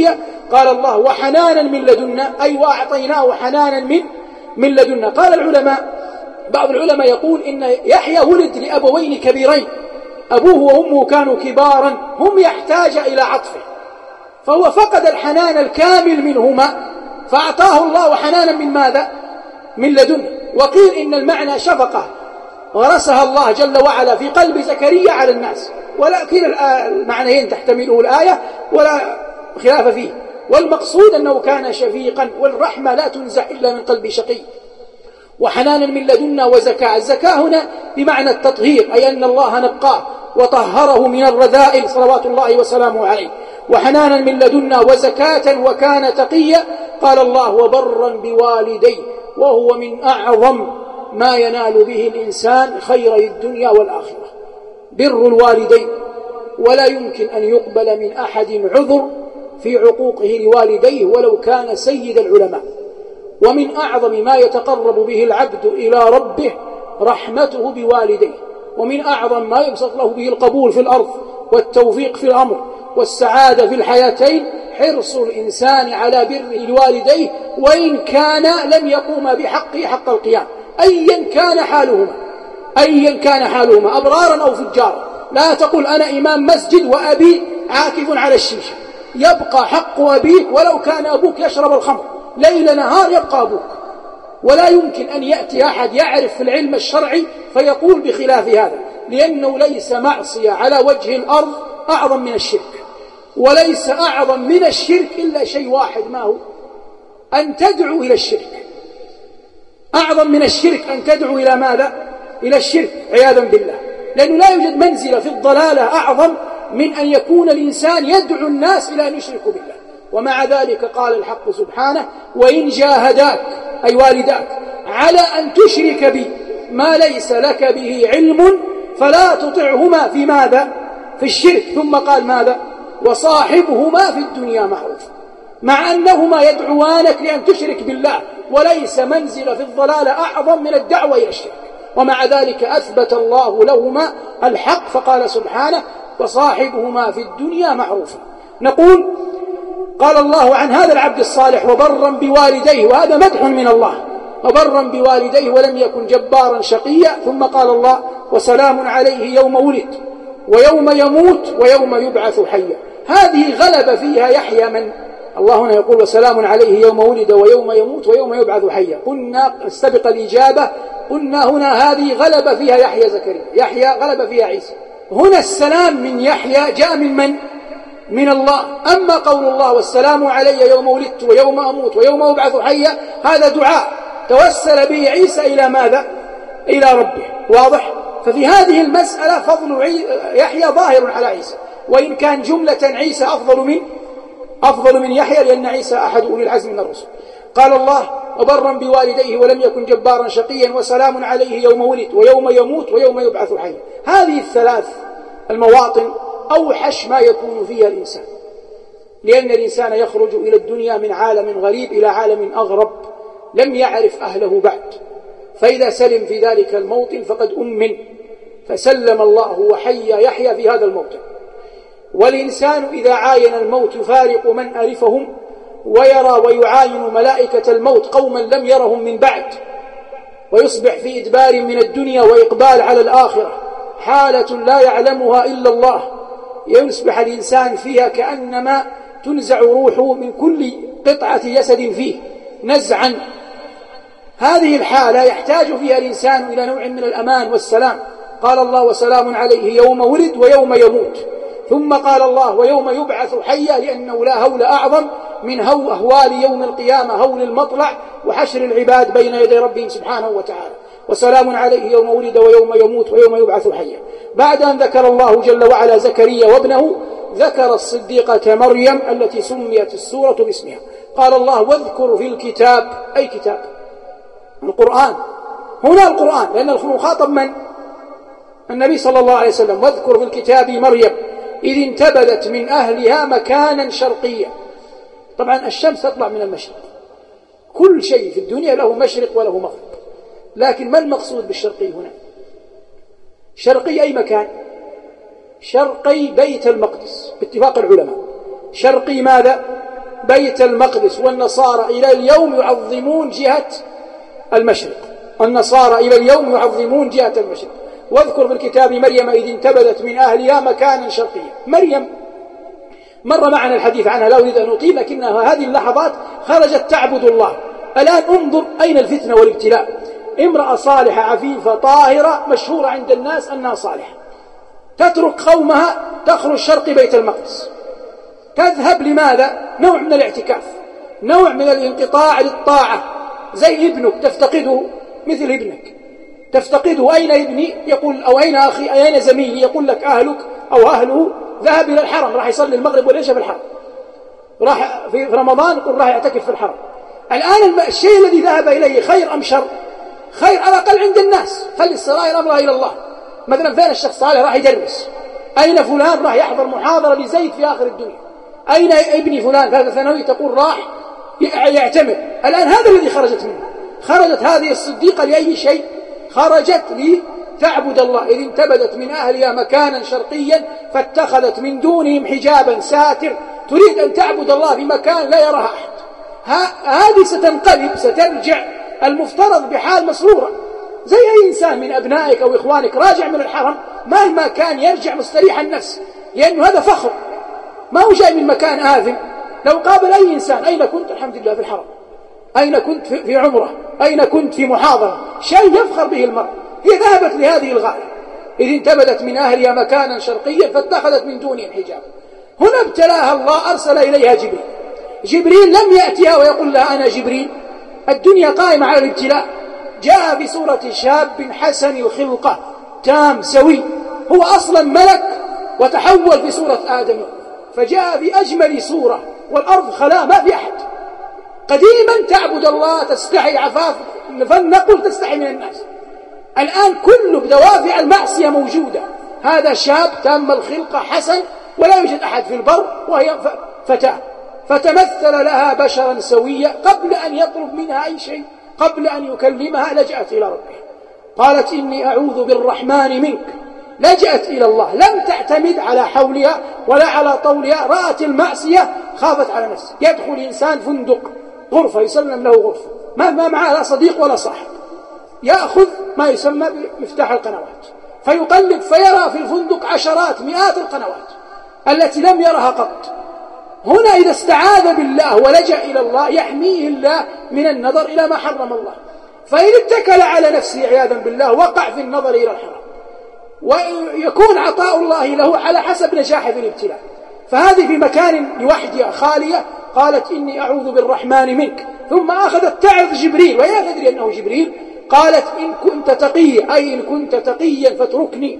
قال الله وحنانا من لدنا، أي وأعطيناه حنانا من لدنا. قال العلماء، بعض العلماء يقول إن يحيى ولد لأبوين كبيرين، أبوه وأمه كانوا كبارا، هم يحتاج إلى عطفه، فهو فقد الحنان الكامل منهما، فأعطاه الله حنانا من ماذا؟ من لدنه. وقيل إن المعنى شفقة غرسها الله جل وعلا في قلب زكريا على الناس، ولكن المعنيين تحتمله الآية ولا خلاف فيه، والمقصود أنه كان شفيقا، والرحمة لا تنزع إلا من قلب شقي. وحنانا من لدنا وزكاة، الزكاة هنا بمعنى التطهير، أي أن الله نقاه وطهره من الرذائل صلوات الله وسلامه عليه. وحنانا من لدنا وزكاة وكان تقيا. قال الله وبرا بوالديه، وهو من أعظم ما ينال به الإنسان خيري الدنيا والآخرة، بر الوالدين، ولا يمكن أن يقبل من أحد عذر في عقوقه لوالديه ولو كان سيد العلماء. ومن أعظم ما يتقرب به العبد إلى ربه رحمته بوالديه، ومن أعظم ما يبسط له به القبول في الأرض والتوفيق في الأمر والسعادة في الحياتين حرص الإنسان على بره لوالديه، وإن كان لم يقوم بحقه حق القيام، أيا كان حالهما أبرارا أو فجارا. لا تقول أنا إمام مسجد وأبي عاكف على الشيشة، يبقى حق أبيك ولو كان أبوك يشرب الخمر ليل نهار، يبقى أبوك. ولا يمكن أن يأتي أحد يعرف في العلم الشرعي فيقول بخلاف هذا، لأنه ليس معصية على وجه الأرض أعظم من الشرك، وليس أعظم من الشرك إلا شيء واحد، ما هو؟ أن تدعو إلى الشرك. أعظم من الشرك أن تدعو إلى ماذا؟ إلى الشرك عياذا بالله، لأنه لا يوجد منزلة في الضلالة أعظم من أن يكون الإنسان يدعو الناس إلى أن يشركوا بالله. ومع ذلك قال الحق سبحانه وإن جاهداك أي والداك على أن تشرك بي ما ليس لك به علم فلا تطعهما في ماذا؟ في الشرك. ثم قال ماذا؟ وصاحبهما في الدنيا معروف، مع أنهما يدعوانك لأن تشرك بالله، وليس منزل في الضلال أعظم من الدعوة إلى الشرك. ومع ذلك أثبت الله لهما الحق فقال سبحانه وصاحبهما في الدنيا معروفا. نقول قال الله عن هذا العبد الصالح وبرا بوالديه، وهذا مدح من الله، وبرا بوالديه ولم يكن جبارا شقيا. ثم قال الله وسلام عليه يوم ولد ويوم يموت ويوم يبعث حيا. هذه غلب فيها يحيى من الله هنا يقول وسلام عليه يوم ولد ويوم يموت ويوم يبعث حيا. قلنا استبق الإجابة، قلنا هنا هذه غلب فيها يحيى زكريا، يحيى غلب فيها عيسى. هنا السلام من يحيى جاء من من؟ من الله. أما قول الله والسلام علي يوم ولدت ويوم أموت ويوم أبعث حيا، هذا دعاء توسل به عيسى إلى ماذا؟ إلى ربه. واضح؟ ففي هذه المسألة فضل يحيى ظاهر على عيسى، وإن كان جملة عيسى أفضل من يحيى، لأن عيسى أحد أولي العزم من الرسل. قال الله وبرا بوالديه ولم يكن جبارا شقيا وسلام عليه يوم ولد ويوم يموت ويوم يبعث حيا. هذه الثلاث المواطن أوحش ما يكون فيها الإنسان، لأن الإنسان يخرج إلى الدنيا من عالم غريب إلى عالم أغرب لم يعرف أهله بعد، فإذا سلم في ذلك الموطن فقد أمن، فسلم الله وحيا يحيى في هذا الموطن. والإنسان إذا عاين الموت يفارق من ألفهم، ويرى ويعاين ملائكة الموت قوما لم يرهم من بعد، ويصبح في إدبار من الدنيا وإقبال على الآخرة، حالة لا يعلمها إلا الله، يصبح الإنسان فيها كأنما تنزع روحه من كل قطعة جسد فيه نزعا. هذه الحالة يحتاج فيها الإنسان إلى نوع من الأمان والسلام. قال الله وسلام عليه يوم ولد ويوم يموت. ثم قال الله ويوم يبعث حيا، لأنه لا هول أعظم من أهوال يوم القيامة، هول المطلع وحشر العباد بين يدي ربهم سبحانه وتعالى. وسلام عليه يوم ولد ويوم يموت ويوم يبعث حيا. بعد أن ذكر الله جل وعلا زكريا وابنه، ذكر الصديقة مريم التي سميت السورة باسمها. قال الله واذكر في الكتاب، أي كتاب؟ القرآن. هنا القرآن، لأن المخاطب من؟ النبي صلى الله عليه وسلم. واذكر في الكتاب مريم إذ انتبذت من أهلها مكانا شرقيا. طبعا الشمس تطلع من المشرق، كل شيء في الدنيا له مشرق وله مغرب، لكن ما المقصود بالشرقي هنا؟ شرقي أي مكان؟ شرقي بيت المقدس باتفاق العلماء. شرقي ماذا؟ بيت المقدس، والنصارى إلى اليوم يعظمون جهة المشرق. النصارى إلى اليوم يعظمون جهة المشرق. واذكر في الكتاب مريم إذ انتبذت من أهلها مكانا شرقيا. مريم مر معنا الحديث عنها، لا أريد أن أطيل، لكنها هذه اللحظات خرجت تعبد الله. الآن انظر أين الفتنة والابتلاء. امرأة صالحة عفيفة طاهرة مشهورة عند الناس أنها صالحة، تترك قومها تخرج شرق بيت المقدس، تذهب لماذا؟ نوع من الاعتكاف، نوع من الانقطاع للطاعة. زي ابنك تفتقده، مثل ابنك تفتقده، أين ابني؟ يقول أو أين أخي، أين زميلي؟ يقول لك أهلك أو أهله ذهب إلى الحرم، راح يصلي المغرب والعشاء في الحرم، راح في رمضان يقول راح يعتكف في الحرم. الآن الشيء الذي ذهب إليه خير أم شر؟ خير على الأقل عند الناس. خلي السرائر أمرها إلى الله. مثلا فين الشخص صالح راح يدرس؟ أين فلان؟ راح يحضر محاضرة لزيد في آخر الدنيا. أين ابني فلان في هذا ثانوي؟ تقول راح يعتمر. الآن هذا الذي خرجت منه. خرجت هذه الصديقة لأي شيء؟ خرجت لتعبد الله. إذ انتبذت من أهلها مكانا شرقيا فاتخذت من دونهم حجابا ساتر. تريد أن تعبد الله في مكان لا يراها أحد. هذه ستنقلب، سترجع المفترض بحال مسرورة، زي أي إنسان من أبنائك أو إخوانك راجع من الحرم مهما كان يرجع مستريح النفس، لأنه هذا فخر، ما هو جاي من مكان آثم. لو قابل أي إنسان أين كنت؟ الحمد لله في الحرم. أين كنت؟ في عمرة. أين كنت؟ في محاضرة. شيء يفخر به المرء. هي ذهبت لهذه الغاية. إذ انتبذت من أهلها مكانا شرقيا فاتخذت من دونهم حجاب. هنا ابتلاها الله، أرسل إليها جبريل. جبريل لم يأتها ويقول لها أنا جبريل. الدنيا قائمة على الابتلاء. جاء بصورة شاب حسن الخلقة تام سوي، هو أصلا ملك وتحول في صورة آدم، فجاء بأجمل صورة، والأرض خلاء ما في أحد. قديما تعبد الله تستحي عفاف، فلنقل تستحي من الناس. الآن كل بدوافع المعصية موجودة. هذا شاب تام الخلقة حسن ولا يوجد أحد في البر، وهي فتاة، فتمثل لها بشرا سويا. قبل أن يطلب منها أي شيء، قبل أن يكلمها، لجأت إلى ربها، قالت إني أعوذ بالرحمن منك. لجأت إلى الله، لم تعتمد على حولها ولا على طولها. رأت المعصية خافت على نفسها. يدخل إنسان فندق غرفة، يسلم له غرفة، ما معه لا صديق ولا صاحب، يأخذ ما يسمى بمفتاح القنوات، فيقلب فيرى في الفندق عشرات مئات القنوات التي لم يرها قط. هنا إذا استعاذ بالله ولجأ إلى الله يحميه الله من النظر إلى ما حرم الله. فإن اتكل على نفسه عياذا بالله وقع في النظر إلى الحرام، ويكون عطاء الله له على حسب نجاحه في الابتلاء. فهذه في مكان لوحدها خالية قالت إني أعوذ بالرحمن منك. ثم أخذت تعظ جبريل وهي تدري أنه جبريل، قالت إن كنت تقيا، أي إن كنت تقيا فاتركني.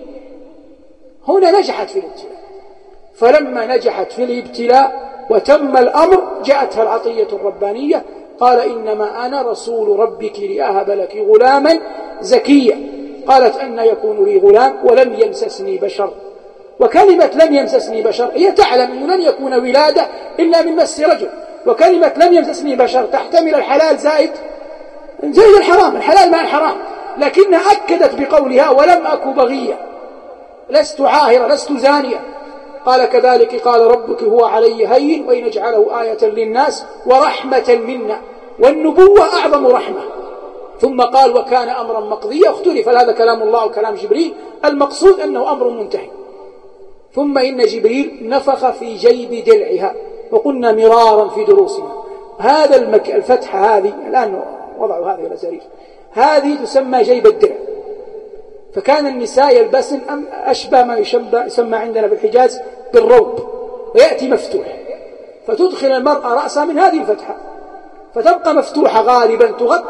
هنا نجحت في الابتلاء. فلما نجحت في الابتلاء وتم الأمر جاءتها العطية الربانية، قال إنما أنا رسول ربك لأهب لك غلاما زكيا. قالت أن يكون لي غلام ولم يمسسني بشر. وكلمة لم يمسسني بشر هي تعلم أنه لن يكون ولادة إلا من مس رجل، وكلمة لم يمسسني بشر تحتمل الحلال زائد الحرام، الحلال مع الحرام، لكنها أكدت بقولها ولم أك بغيا، لست عاهرة، لست زانية. قال كذلك قال ربك هو علي هين ولنجعله آية للناس ورحمة منا، والنبوة أعظم رحمة. ثم قال وكان أمرا مقضيا. اختلف هذا كلام الله وكلام جبريل، المقصود أنه أمر منتهي. ثم إن جبريل نفخ في جيب درعها، وقلنا مرارا في دروسنا هذا الفتحة هذه الآن وضعوا هذه الأزارير، هذه تسمى جيب الدرع. فكان النساء يلبسن أشبه ما يسمى عندنا في الحجاز بالروب، ويأتي مفتوح، فتدخل المرأة رأسها من هذه الفتحة فتبقى مفتوحة غالبا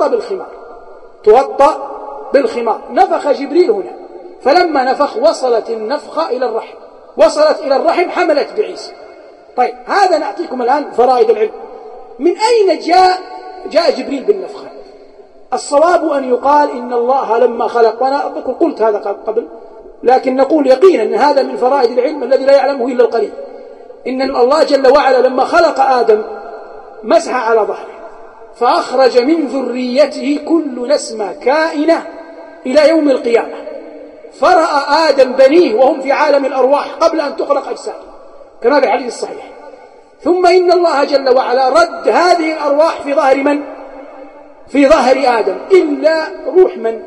تغطى بالخمار. نفخ جبريل هنا، فلما نفخ وصلت النفخة إلى الرحم، وصلت إلى الرحم حملت بعيسى. طيب هذا نعطيكم الآن فرائد العلم. من أين جاء جبريل بالنفخة؟ الصواب أن يقال إن الله لما خلق، وأنا قلت هذا قبل، لكن نقول يقينا أن هذا من فرائد العلم الذي لا يعلمه إلا القليل. إن الله جل وعلا لما خلق آدم مسح على ظهره، فأخرج من ذريته كل نسمة كائنة إلى يوم القيامة، فرأى آدم بنيه وهم في عالم الأرواح قبل أن تخلق أجساد، كما في الحديث الصحيح. ثم إن الله جل وعلا رد هذه الأرواح في ظهر من؟ في ظهر آدم، إلا روح من؟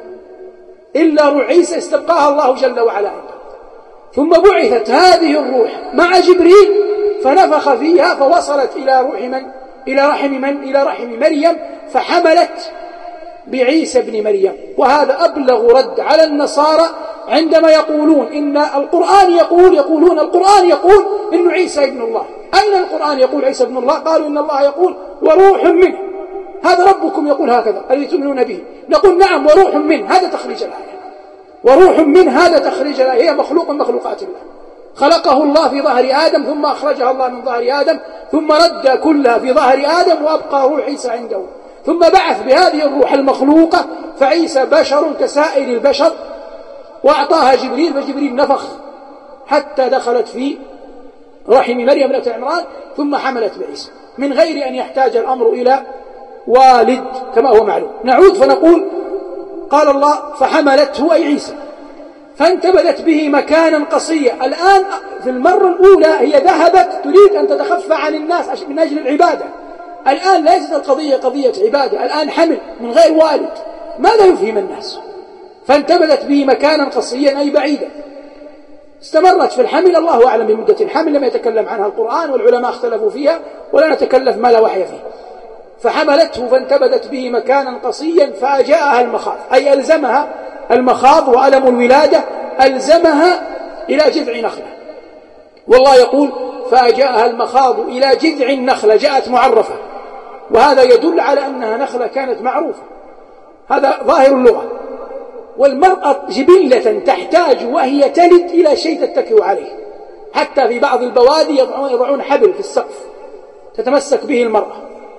إلا روح عيسى استبقاها الله جل وعلا عنده. ثم بعثت هذه الروح مع جبريل فنفخ فيها فوصلت إلى روح من؟ إلى رحم من؟ إلى رحم مريم، فحملت بعيسى بن مريم. وهذا أبلغ رد على النصارى عندما يقولون إن القرآن يقولون القرآن يقول إن عيسى ابن الله. أين القرآن يقول عيسى ابن الله؟ قالوا إن الله يقول وروح منه. هذا ربكم يقول هكذا الذي تؤمنون به. نقول نعم وروح منه، هذا تخريج الآية. وروح منه هذا تخريج الآية، هي مخلوق من مخلوقات الله، خلقه الله في ظهر آدم ثم أخرجها الله من ظهر آدم ثم رد كلها في ظهر آدم وأبقى روح عيسى عنده، ثم بعث بهذه الروح المخلوقة فعيسى بشر كسائر البشر وأعطاها جبريل، فجبريل نفخ حتى دخلت في رحم مريم ابنة عمران ثم حملت بعيسى من غير أن يحتاج الأمر إلى والد كما هو معلوم. نعود فنقول قال الله فحملته أي عيسى فانتبذت به مكانا قصيا. الآن في المرة الأولى هي ذهبت تريد أن تتخفى عن الناس من أجل العبادة، الآن ليست القضية قضية عبادة، الآن حمل من غير والد. ماذا يفهم الناس؟ فانتبذت به مكانا قصيا أي بعيدا. استمرت في الحمل، الله أعلم بمدة الحمل، لم يتكلم عنها القرآن والعلماء اختلفوا فيها ولا نتكلف ما لا وحي فيه. فحملته فانتبذت به مكانا قصيا فأجاءها المخاض، أي ألزمها المخاض وألم الولادة ألزمها إلى جذع نخلة. والله يقول فأجاءها المخاض إلى جذع النخلة، جاءت معرفة، وهذا يدل على أنها نخلة كانت معروفة، هذا ظاهر اللغة. والمرأة جبلة تحتاج وهي تلد إلى شيء تتكئ عليه، حتى في بعض البوادي يضعون حبل في السقف تتمسك به المرأة.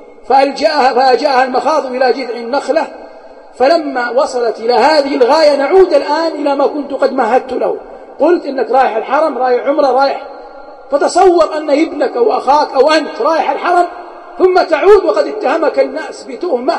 فأجاءها المخاض إلى جذع النخلة، فلما وصلت إلى هذه الغاية نعود الآن إلى ما كنت قد مهدت له. قلت إنك رايح الحرم، رايح عمرة، رايح، فتصور أن ابنك أو أخاك أو أنت رايح الحرم ثم تعود وقد اتهمك الناس بتهمة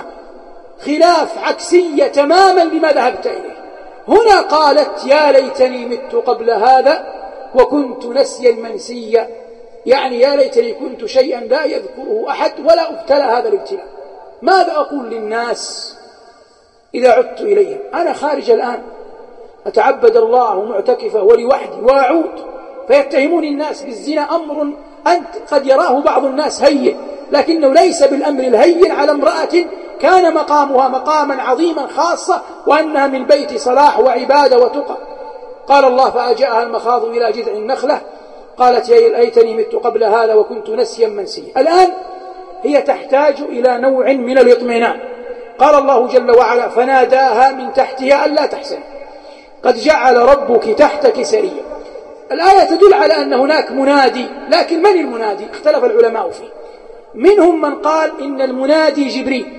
خلاف عكسية تماما لما ذهبت إليه. هنا قالت يا ليتني مت قبل هذا وكنت نسيا منسيا، يعني يا ليتني كنت شيئا لا يذكره أحد ولا أبتلى هذا الابتلاء. ماذا أقول للناس إذا عدت إليهم؟ أنا خارج الآن أتعبد الله ومعتكفة ولوحدي وأعود فيتهمون الناس بالزنا، أمر أنت قد يراه بعض الناس هين، لكنه ليس بالأمر الهين على امرأة كان مقامها مقاما عظيما خاصة وأنها من بيت صلاح وعبادة وتقى. قال الله فأجاءها المخاض إلى جذع النخلة قالت يا ليتني مت قبل هذا وكنت نسيا منسيا. الآن هي تحتاج إلى نوع من الاطمئنان. قال الله جل وعلا فناداها من تحتها ألا تحزني قد جعل ربك تحتك سريا. الآية تدل على أن هناك منادي، لكن من المنادي؟ اختلف العلماء فيه. منهم من قال إن المنادي جبريل،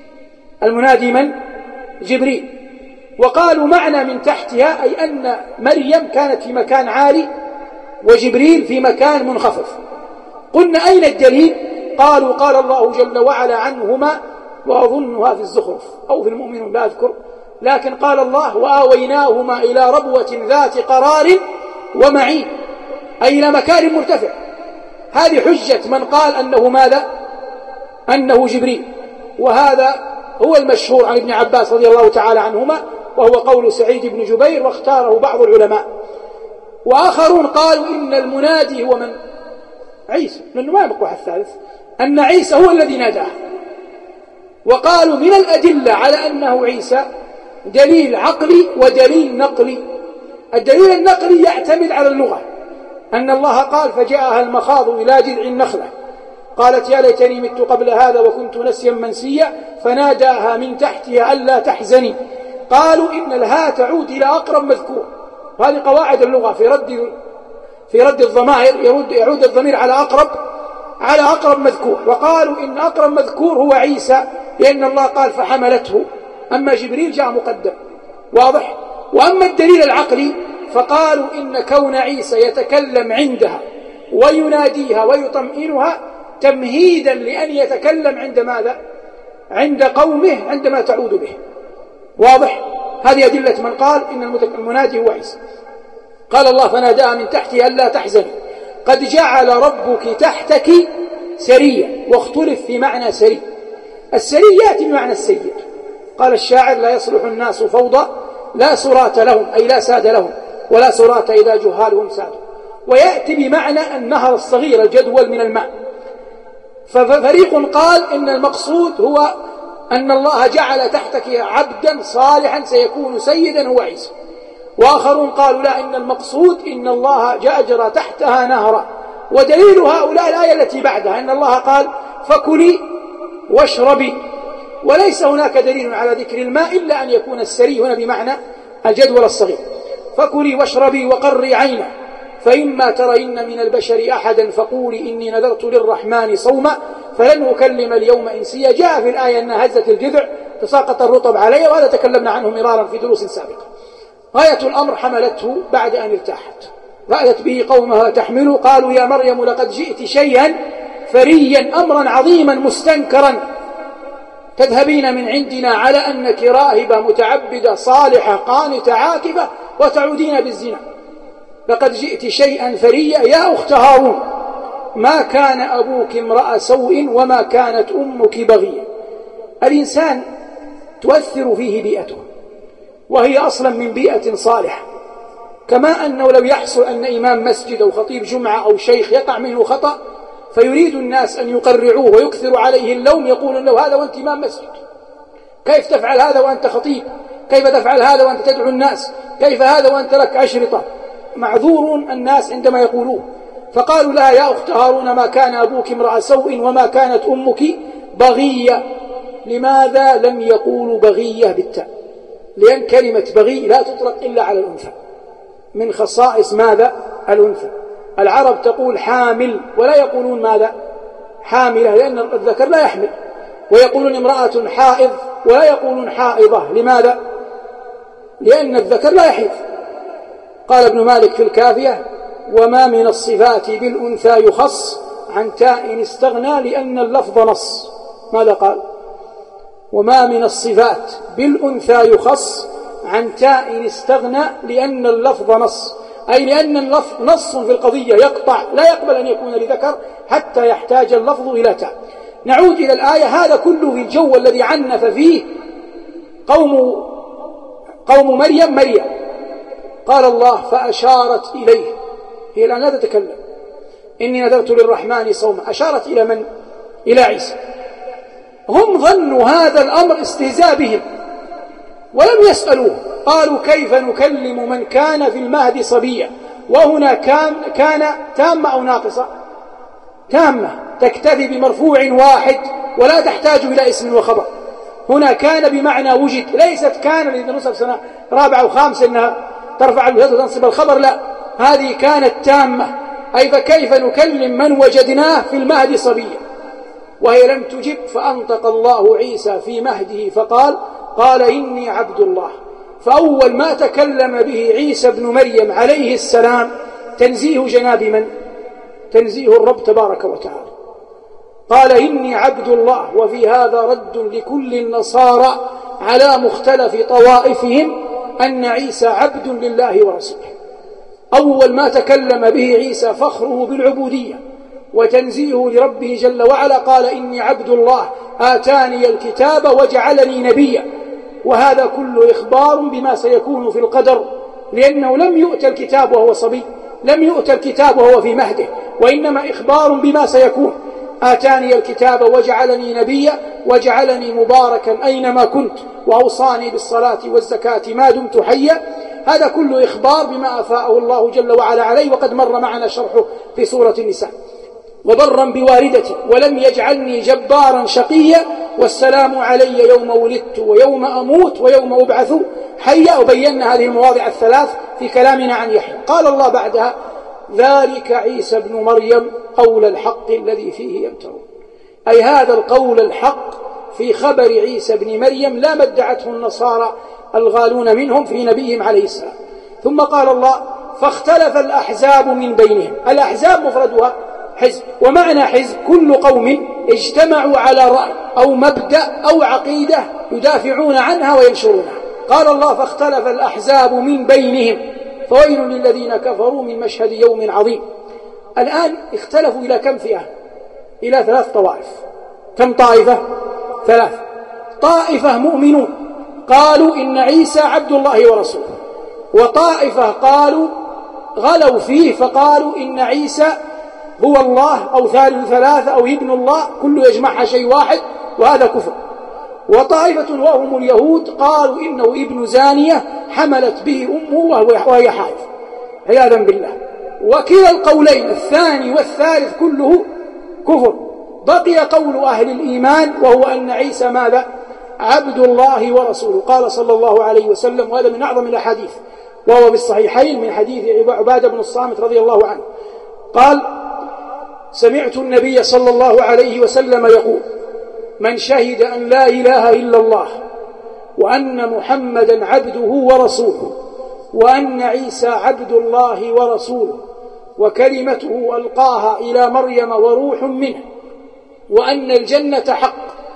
المنادي من؟ جبريل. وقالوا معنى من تحتها أي أن مريم كانت في مكان عالي وجبريل في مكان منخفض. قلنا أين الدليل؟ قالوا قال الله جل وعلا عنهما وأظنها في الزخرف أو في المؤمنون لا أذكر، لكن قال الله وآويناهما إلى ربوة ذات قرار ومعين، أي إلى مكان مرتفع. هذه حجة من قال أنه ماذا؟ أنه جبريل، وهذا هو المشهور عن ابن عباس رضي الله تعالى عنهما، وهو قول سعيد بن جبير واختاره بعض العلماء. وآخرون قالوا إن المنادي هو من؟ عيسى، لأنه ما يبقى الثالث، أن عيسى هو الذي ناداه. وقالوا من الأدلة على أنه عيسى دليل عقلي ودليل نقلي. الدليل النقلي يعتمد على اللغة، أن الله قال فجاءها المخاض إلى جذع النخلة قالت يا ليتني مت قبل هذا وكنت نسيا منسيا فناداها من تحتها ألا تحزني. قالوا إن الهاء تعود إلى أقرب مذكور، وهذه قواعد اللغة في رد الضمائر يعود الضمير على أقرب مذكور. وقالوا إن أقرب مذكور هو عيسى لأن الله قال فحملته، أما جبريل جاء مقدم، واضح. وأما الدليل العقلي فقالوا إن كون عيسى يتكلم عندها ويناديها ويطمئنها تمهيدا لأن يتكلم عند ماذا؟ عند قومه عندما تعود به، واضح. هذه أدلة من قال إن المنادي هو عيسى. قال الله فناداها من تحتها ألا تحزني قد جعل ربك تحتك سرية، واختلف في معنى سري. السري يأتي بمعنى السيد. قال الشاعر: لا يصلح الناس فوضى لا سراة لهم، أي لا ساد لهم، ولا سراة إذا جهالهم سادوا. ويأتي بمعنى النهر الصغير الجدول من الماء. ففريق قال إن المقصود هو أن الله جعل تحتك عبدا صالحا سيكون سيدا هو عيسى. وآخرون قالوا لا، إن المقصود إن الله أجرى تحتها نهرا. ودليل هؤلاء الآية التي بعدها، إن الله قال: فكلي واشربي. وليس هناك دليل على ذكر الماء إلا أن يكون السري هنا بمعنى الجدول الصغير. فكلي واشربي وقري عينا فإما ترين من البشر أحدا فقولي إني نذرت للرحمن صوما فلن أكلم اليوم إنسيا. جاء في الآية أن هزت الجذع تساقط الرطب عليه، وهذا تكلمنا عنه مرارا في دروس سابقة. غاية الأمر حملته بعد أن ارتاحت، فأتت به قومها تحمله، قالوا: يا مريم لقد جئت شيئا فريا، أمرا عظيما مستنكرا، تذهبين من عندنا على أنك راهبة متعبدة صالحة قانتة عاكفة وتعودين بالزنا. لقد جئت شيئا فريا يا أخت هارون، ما كان أبوك امرأ سوء وما كانت أمك بغيا. الإنسان تؤثر فيه بيئته، وهي أصلا من بيئة صالحة. كما أنه لو يحصل أن إمام مسجد أو خطيب جمعة أو شيخ يقع منه خطأ فيريد الناس أن يقرعوه ويكثر عليه اللوم، يقول له: هذا وأنت إمام مسجد، كيف تفعل هذا وأنت خطيب؟ كيف تفعل هذا وأنت تدعو الناس؟ كيف هذا وأنت لك أشرطة؟ معذور الناس عندما يقولوه. فقالوا لها: يا أخت هارون، ما كان أبوك امرأ سوء وما كانت أمك بغية. لماذا لم يقولوا بغية بالتاء؟ لأن كلمة بغي لا تطلق إلا على الأنثى، من خصائص ماذا؟ الأنثى. العرب تقول حامل ولا يقولون ماذا؟ حاملة، لأن الذكر لا يحمل. ويقولون امرأة حائض ولا يقولون حائضة. لماذا؟ لأن الذكر لا يحيض. قال ابن مالك في الكافية: وما من الصفات بالأنثى يخص عن تاء استغنى لأن اللفظ نص. ماذا قال؟ وما من الصفات بالأنثى يخص عن تاء استغنى لأن اللفظ نص، أي لأن اللفظ نص في القضية يقطع، لا يقبل أن يكون لذكر حتى يحتاج اللفظ إلى تاء. نعود إلى الآية. هذا كله في الجو الذي عنف فيه قوم مريم. قال الله: فأشارت إليه. هي الآن لا تتكلم. إني نذرت للرحمن صوما. أشارت إلى من؟ إلى عيسى. هم ظنوا هذا الأمر استهزاء بهم ولم يسألوه. قالوا: كيف نكلم من كان في المهد صبيا؟ وهنا كان تامة أو ناقصة؟ تامة، تكتفي بمرفوع واحد ولا تحتاج إلى اسم وخبر. هنا كان بمعنى وجد، ليست كان الذي نصب سنة رابعة وخامسة أنها ترفع الوجد وتنصب الخبر، لا، هذه كانت تامة. أي فكيف نكلم من وجدناه في المهد صبيا؟ وهي لم تجب. فأنطق الله عيسى في مهده قال: إني عبد الله. فأول ما تكلم به عيسى بن مريم عليه السلام تنزيه جناب من؟ تنزيه الرب تبارك وتعالى. قال: إني عبد الله. وفي هذا رد لكل النصارى على مختلف طوائفهم أن عيسى عبد لله ورسوله. أول ما تكلم به عيسى فخره بالعبودية وتنزيهه لربه جل وعلا، قال: إني عبد الله آتاني الكتاب وجعلني نبيا. وهذا كله إخبار بما سيكون في القدر، لأنه لم يؤت الكتاب وهو صبي، لم يؤت الكتاب وهو في مهده، وإنما إخبار بما سيكون. آتاني الكتاب وجعلني نبيا وجعلني مباركا أينما كنت وأوصاني بالصلاة والزكاة ما دمت حيا. هذا كله إخبار بما أفاءه الله جل وعلا عليه، وقد مر معنا شرحه في سورة النساء. وبرا بوالدتي ولم يجعلني جبارا شقيا والسلام علي يوم ولدت ويوم أموت ويوم أبعث حيا. وبينا هذه المواضع الثلاث في كلامنا عن يحيى. قال الله بعدها: ذلك عيسى بن مريم قول الحق الذي فيه يمترون. أي هذا القول الحق في خبر عيسى بن مريم لا ما ادعته النصارى الغالون منهم في نبيهم عليه السلام. ثم قال الله: فاختلف الأحزاب من بينهم. الأحزاب مفردها حزب، ومعنى حزب كل قوم اجتمعوا على رأي أو مبدأ أو عقيدة يدافعون عنها وينشرونها. قال الله: فاختلف الأحزاب من بينهم فويل للذين كفروا من مشهد يوم عظيم. الآن اختلفوا إلى كم فئة؟ إلى 3 طوائف. كم طائفة؟ 3. طائفة مؤمنون قالوا إن عيسى عبد الله ورسوله، وطائفة قالوا غلوا فيه فقالوا إن عيسى هو الله أو ثالث 3 أو ابن الله، كله يجمعها شيء واحد، وهذا كفر. وطائفة وهم اليهود قالوا إنه ابن زانية حملت به أمه وهي حائض عياذا بالله. وكلا القولين الثاني والثالث كله كفر. بقي قول أهل الإيمان وهو أن عيسى ماذا؟ عبد الله ورسوله. قال صلى الله عليه وسلم، وهذا من أعظم الأحاديث وهو بالصحيحين من حديث عبادة بن الصامت رضي الله عنه، قال: سمعت النبي صلى الله عليه وسلم يقول: من شهد أن لا إله إلا الله وأن محمدا عبده ورسوله وأن عيسى عبد الله ورسوله وكلمته ألقاها إلى مريم وروح منه وأن الجنة حق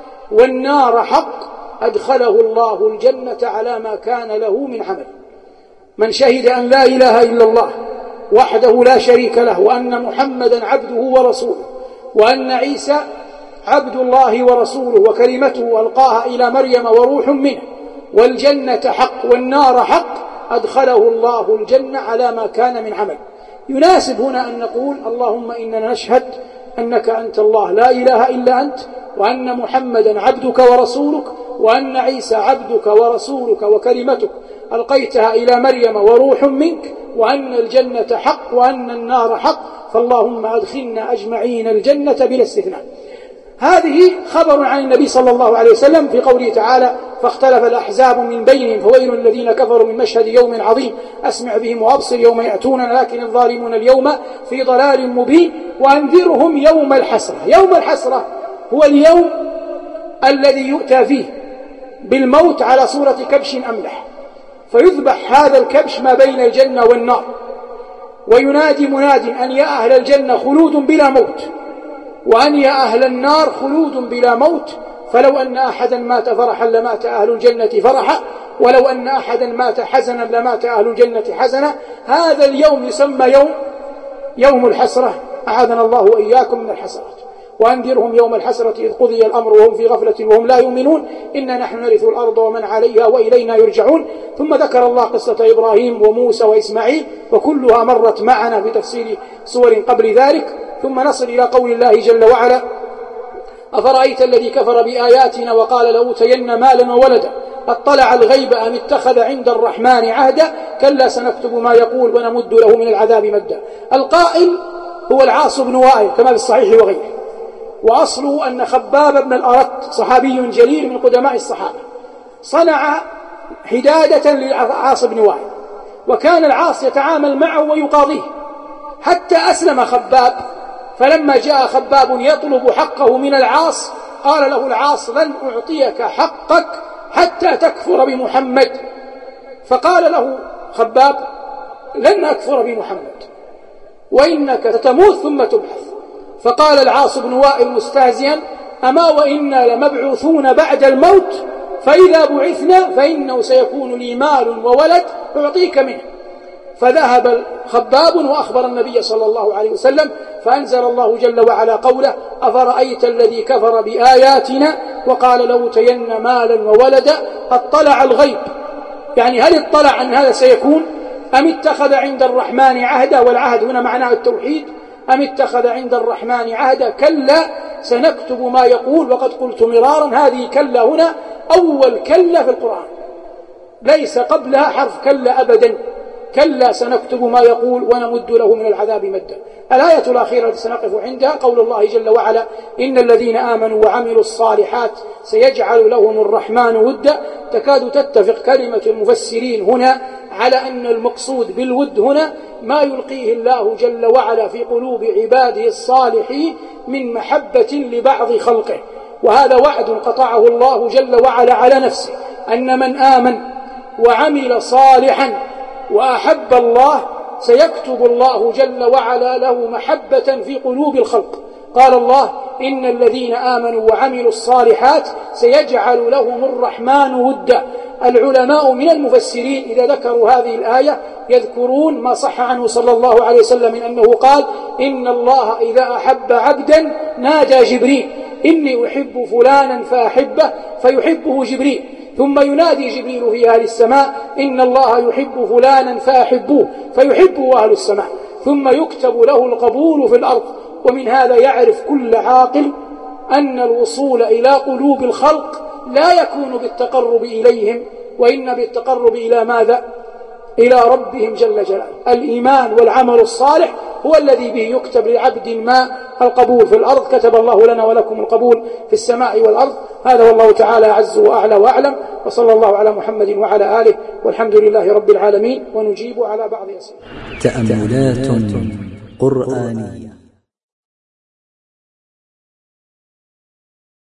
والنار حق أدخله الله الجنة على ما كان له من عمل. من شهد أن لا إله إلا الله وحده لا شريك له وأن محمدا عبده ورسوله وأن عيسى عبد الله ورسوله وكلمته ألقاها إلى مريم وروح منه والجنة حق والنار حق أدخله الله الجنة على ما كان من عمل. يناسب هنا أن نقول: اللهم إننا نشهد أنك أنت الله لا إله إلا أنت، وأن محمدا عبدك ورسولك، وأن عيسى عبدك ورسولك وكلمتك ألقيتها إلى مريم وروح منك، وأن الجنة حق وأن النار حق، فاللهم أدخلنا أجمعين الجنة بلا استثناء. هذه خبر عن النبي صلى الله عليه وسلم في قوله تعالى: فاختلف الأحزاب من بينهم فويل الذين كفروا من مشهد يوم عظيم أسمع بهم وأبصر يوم يأتوننا لكن الظالمون اليوم في ضلال مبين وأنذرهم يوم الحسرة. يوم الحسرة هو اليوم الذي يؤتى فيه بالموت على صورة كبش أملح، فيذبح هذا الكبش ما بين الجنة والنار، وينادي مناد أن يا أهل الجنة خلود بلا موت، وأن يا أهل النار خلود بلا موت، فلو أن أحدا مات فرحا لمات أهل الجنة فرحا، ولو أن أحدا مات حزنا لمات أهل الجنة حزنا. هذا اليوم يسمى يوم الحسرة، أعاذنا الله وإياكم من الحسرات. وأنذرهم يوم الحسرة إذ قضي الأمر وهم في غفلة وهم لا يؤمنون إنا نحن نرث الأرض ومن عليها وإلينا يرجعون. ثم ذكر الله قصة إبراهيم وموسى وإسماعيل، وكلها مرت معنا بتفسير سور قبل ذلك. ثم نصل إلى قول الله جل وعلا: أفرأيت الذي كفر بآياتنا وقال لأوتين مالا وولدا أطلع الغيب أم اتخذ عند الرحمن عهدا كلا سنكتب ما يقول ونمد له من العذاب مدا. القائل هو العاص بن وائل كما في الصحيح وغيره، وأصله أن خباب بن الأرت صحابي جليل من قدماء الصحابة صنع حدادة للعاص بن وائل، وكان العاص يتعامل معه ويقاضيه حتى أسلم خباب. فلما جاء خباب يطلب حقه من العاص قال له العاص: لن أعطيك حقك حتى تكفر بمحمد. فقال له خباب: لن أكفر بمحمد وإنك ستموت ثم تبعث. فقال العاص بن وائل مستهزئا: أما وإنا لمبعوثون بعد الموت، فإذا بعثنا فإنه سيكون لي مال وولد أعطيك منه. فذهب خباب وأخبر النبي صلى الله عليه وسلم، فأنزل الله جل وعلا قوله: أفرأيت الذي كفر بآياتنا وقال لأوتين مالا وولدا أطلع الغيب، يعني هل اطلع أن هذا سيكون أم اتخذ عند الرحمن عهدا؟ والعهد هنا معناه التوحيد. أم اتخذ عند الرحمن عهدا كلا سنكتب ما يقول. وقد قلت مرارا هذه كلا هنا أول كلا في القرآن، ليس قبلها حرف كلا أبدا. كلا سنكتب ما يقول ونمد له من العذاب مدا. الآية الأخيرة التي سنقف عندها قول الله جل وعلا: إن الذين آمنوا وعملوا الصالحات سيجعل لهم الرحمن ودا. تكاد تتفق كلمة المفسرين هنا على أن المقصود بالود هنا ما يلقيه الله جل وعلا في قلوب عباده الصالحين من محبة لبعض خلقه، وهذا وعد قطعه الله جل وعلا على نفسه، أن من آمن وعمل صالحا وأحب الله سيكتب الله جل وعلا له محبة في قلوب الخلق. قال الله: إن الذين آمنوا وعملوا الصالحات سيجعل لهم الرحمن ودا. العلماء من المفسرين إذا ذكروا هذه الآية يذكرون ما صح عنه صلى الله عليه وسلم من أنه قال: إن الله إذا أحب عبدا نادى جبريل إني أحب فلانا فأحبه فيحبه جبريل، ثم ينادي جبريل في أهل السماء إن الله يحب فلانا فأحبوه فيحبه أهل السماء، ثم يكتب له القبول في الأرض. ومن هذا يعرف كل عاقل أن الوصول إلى قلوب الخلق لا يكون بالتقرب إليهم، وإن بالتقرب إلى ماذا؟ إلى ربهم جل جلاله. الإيمان والعمل الصالح هو الذي به يكتب لعبد ما القبول في الأرض. كتب الله لنا ولكم القبول في السماء والأرض. هذا والله تعالى أعز وأعلى وأعلم، وصلى الله على محمد وعلى آله، والحمد لله رب العالمين. ونجيب على بعض أسئلة. تأملات قرآنية.